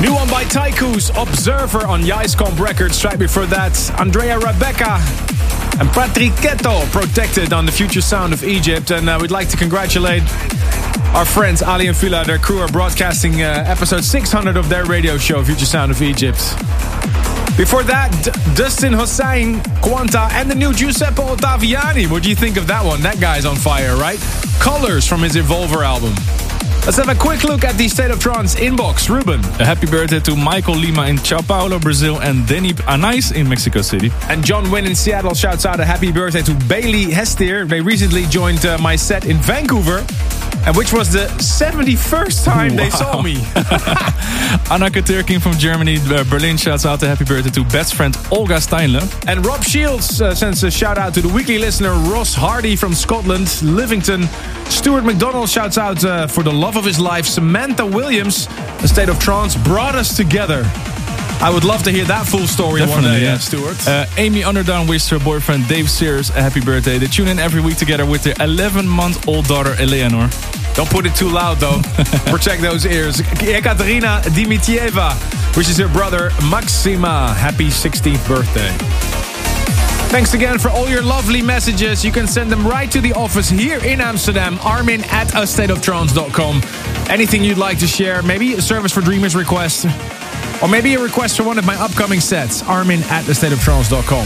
New one by Taiku's Observer on Yaiscomp Records. Right before that, Andrea Rebecca and Patrichetto, Protected on the Future Sound of Egypt. And uh, we'd like to congratulate our friends Ali and Fila. Their crew are broadcasting uh, episode six hundred of their radio show, Future Sound of Egypt. Before that, D- Dustin Hossain, Quanta, and the new Giuseppe Ottaviani. What do you think of that one? That guy's on fire, right? Colors from his Evolver album. Let's have a quick look at the State of Trance inbox. Ruben.
A happy birthday to Michael Lima in Sao Paulo, Brazil, and Denip Anais in Mexico City.
And John Wynn in Seattle shouts out a happy birthday to Bailey Hestier. They recently joined uh, my set in Vancouver, and which was the seventy-first time wow. they saw me.
Anna Katerkin from Germany, uh, Berlin, shouts out a happy birthday to best friend Olga Steinle.
And Rob Shields uh, sends a shout out to the weekly listener Ross Hardy from Scotland, Livington. Stuart McDonald shouts out uh, for the love of his life, Samantha Williams. A State of Trance brought us together. I would love to hear that full story
Definitely,
one day,
yeah.
uh, Stuart.
Uh, Amy Underdown wished her boyfriend Dave Sears a happy birthday. They tune in every week together with their eleven-month-old daughter Eleanor.
Don't put it too loud, though. Protect those ears. Ekaterina Dimitrieva wishes her brother Maxima happy sixteenth birthday. Thanks again for all your lovely messages. You can send them right to the office here in Amsterdam, armin at a state of trance dot com. Anything you'd like to share, maybe a Service for Dreamers request, or maybe a request for one of my upcoming sets, armin at a state of trance dot com.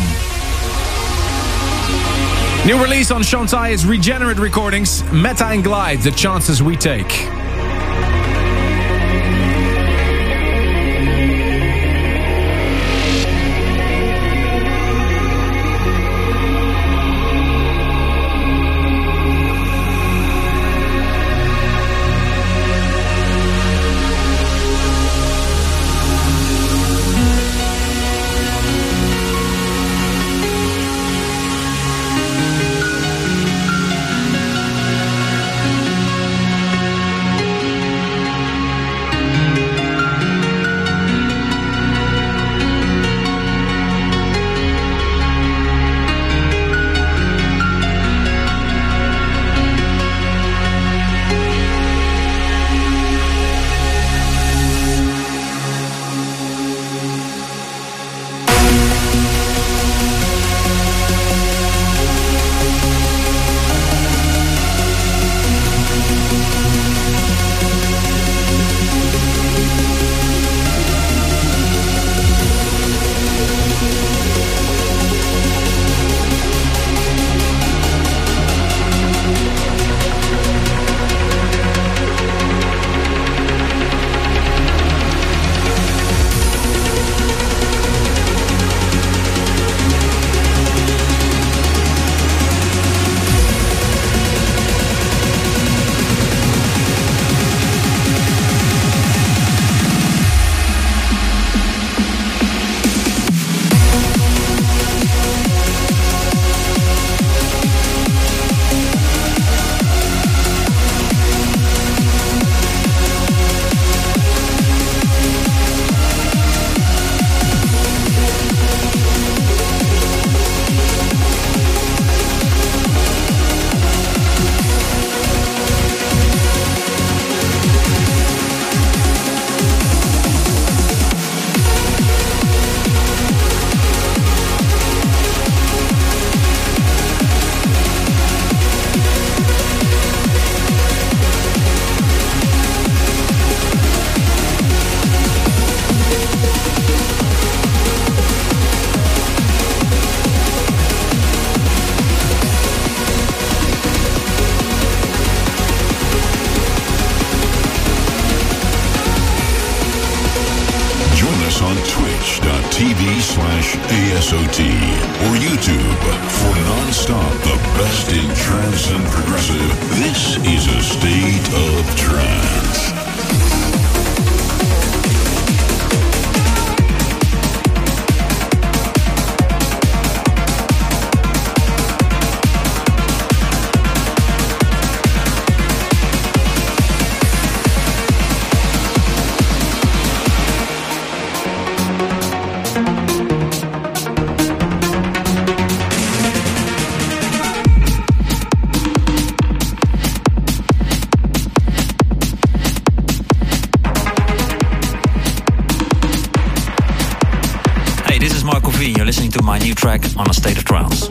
New release on Shantae's Regenerate Recordings, Meta and Glide, The Chances We Take.
twitch.tv slash ASOT or YouTube for non-stop the best in trance and progressive. This is a State of Trance.
my new track on A State of Trance.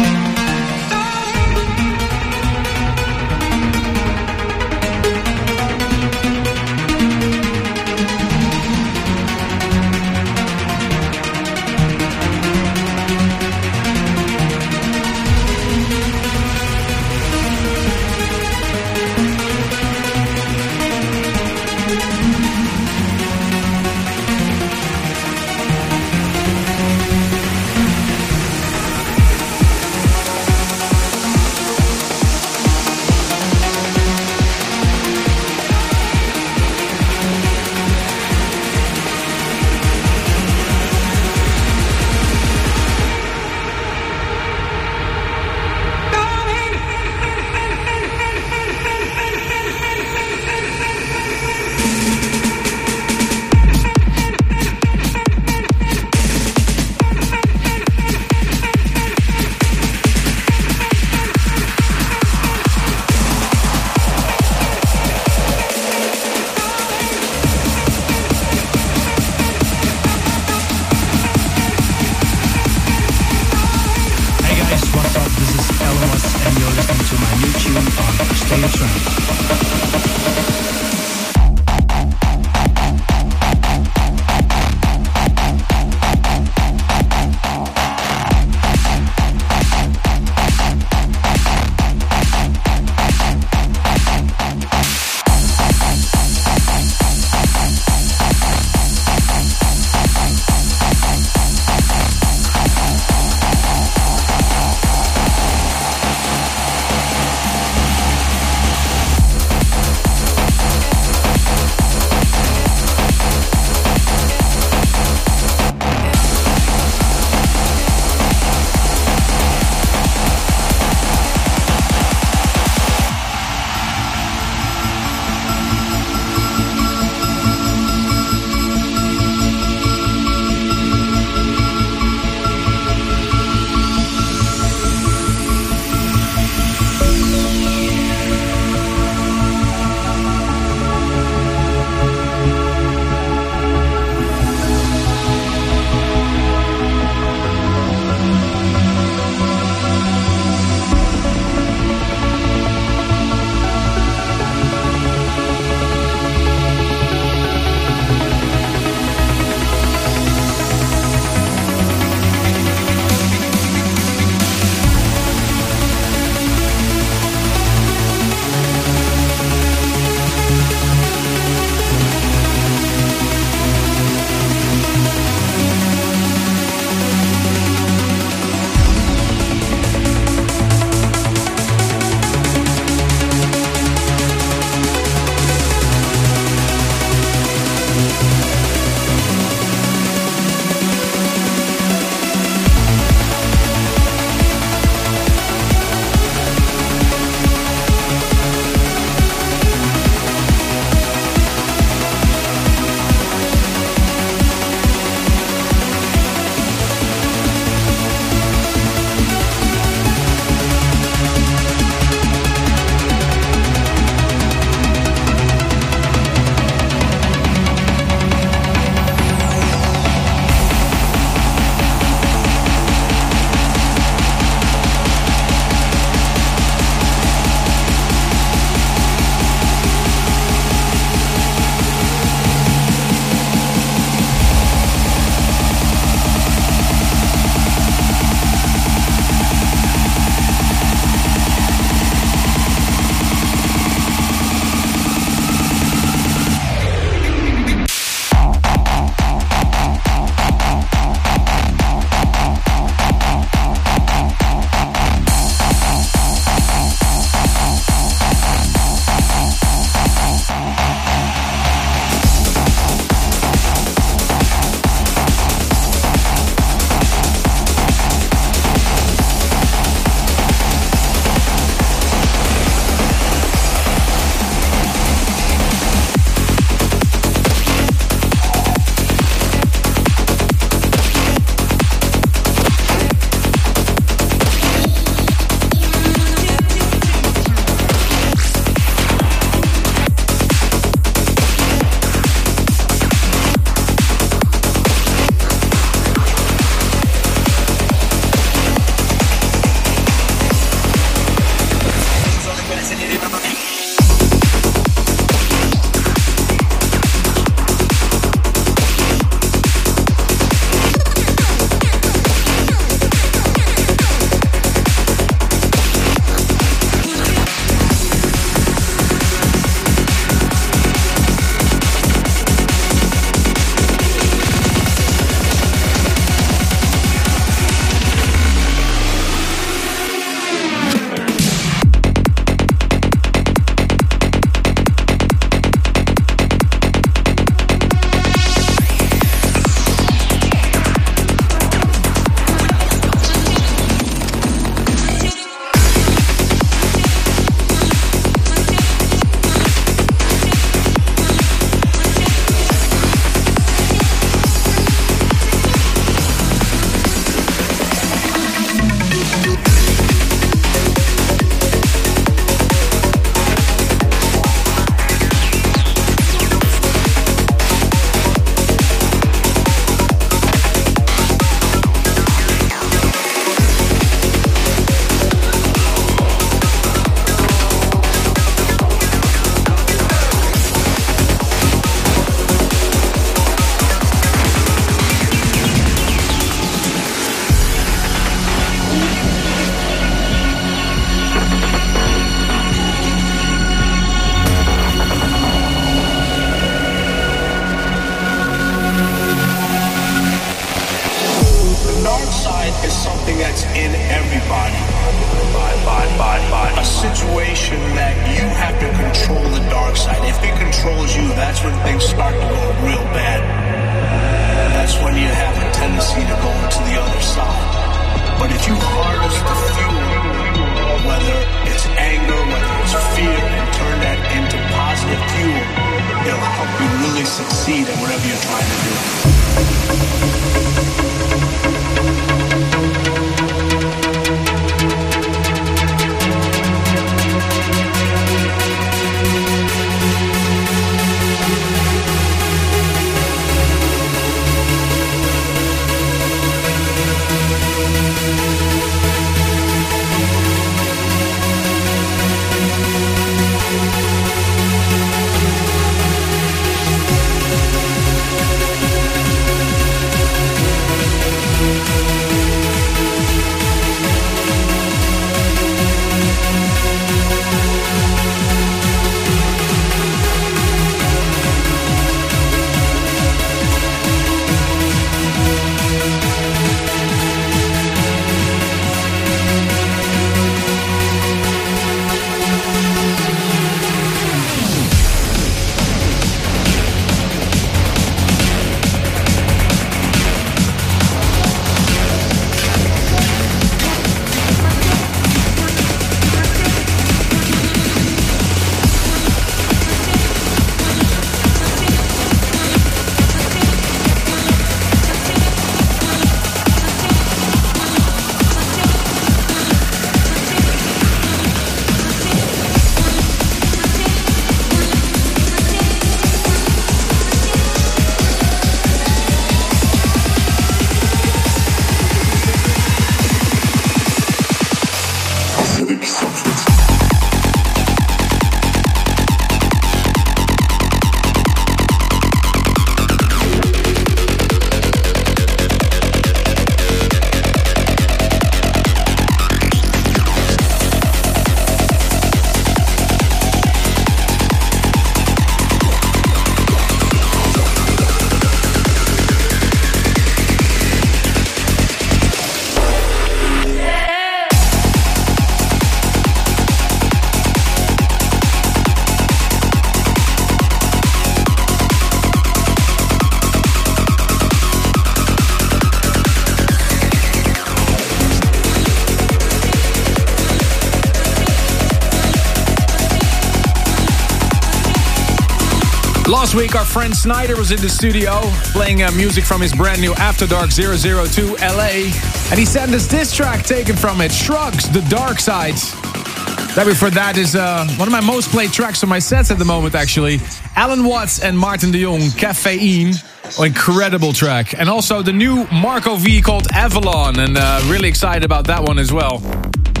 Last week, our friend Snyder was in the studio playing uh, music from his brand new After Dark zero zero two L A. And he sent us this track taken from it, Shrugs, The Dark Side. That before that is uh, one of my most played tracks on my sets at the moment, actually. Alan Watts and Martin de Jong, Caffeine. Oh, incredible track. And also the new Marco V called Avalon. And uh, really excited about that one as well.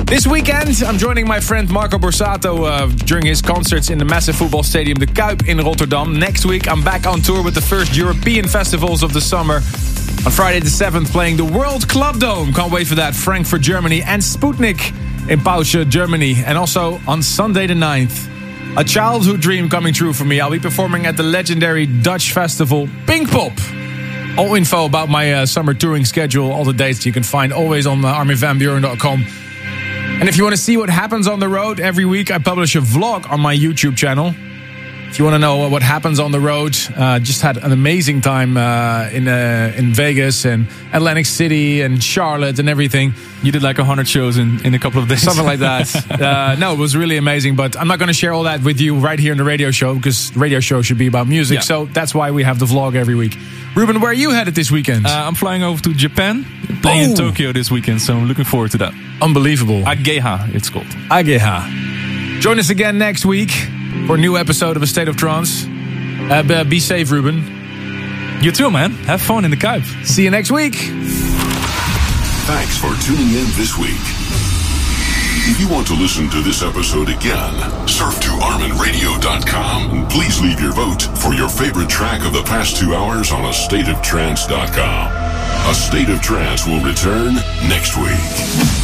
This weekend, I'm joining my friend Marco Borsato uh, during his concerts in the massive football stadium, the Kuip in Rotterdam. Next week, I'm back on tour with the first European festivals of the summer. On Friday the seventh, playing the World Club Dome. Can't wait for that. Frankfurt, Germany, and Sputnik in Pausche, Germany. And also on Sunday the ninth, a childhood dream coming true for me. I'll be performing at the legendary Dutch festival Pinkpop. All info about my uh, summer touring schedule, all the dates you can find always on uh, armin van buuren dot com. And if you want to see what happens on the road, every week I publish a vlog on my YouTube channel. If you want to know what happens on the road, uh, just had an amazing time uh, in uh, in Vegas and Atlantic City and Charlotte and everything.
You did like one hundred shows in, in a couple of days.
Something like that. uh, no, it was really amazing. But I'm not going to share all that with you right here in the radio show, because the radio show should be about music.
Yeah.
So that's why we have the vlog every week. Ruben, where are you headed this weekend?
Uh, I'm flying over to Japan, playing
oh.
in Tokyo this weekend. So I'm looking forward to that.
Unbelievable.
Ageha, it's called.
Ageha. Join us again next week for a new episode of A State of Trance. Uh, b- be safe, Ruben.
You too, man. Have fun in the Kuip.
See you next week.
Thanks for tuning in this week. If you want to listen to this episode again, surf to armin radio dot com and please leave your vote for your favorite track of the past two hours on a state of trance dot com. A State of Trance will return next week.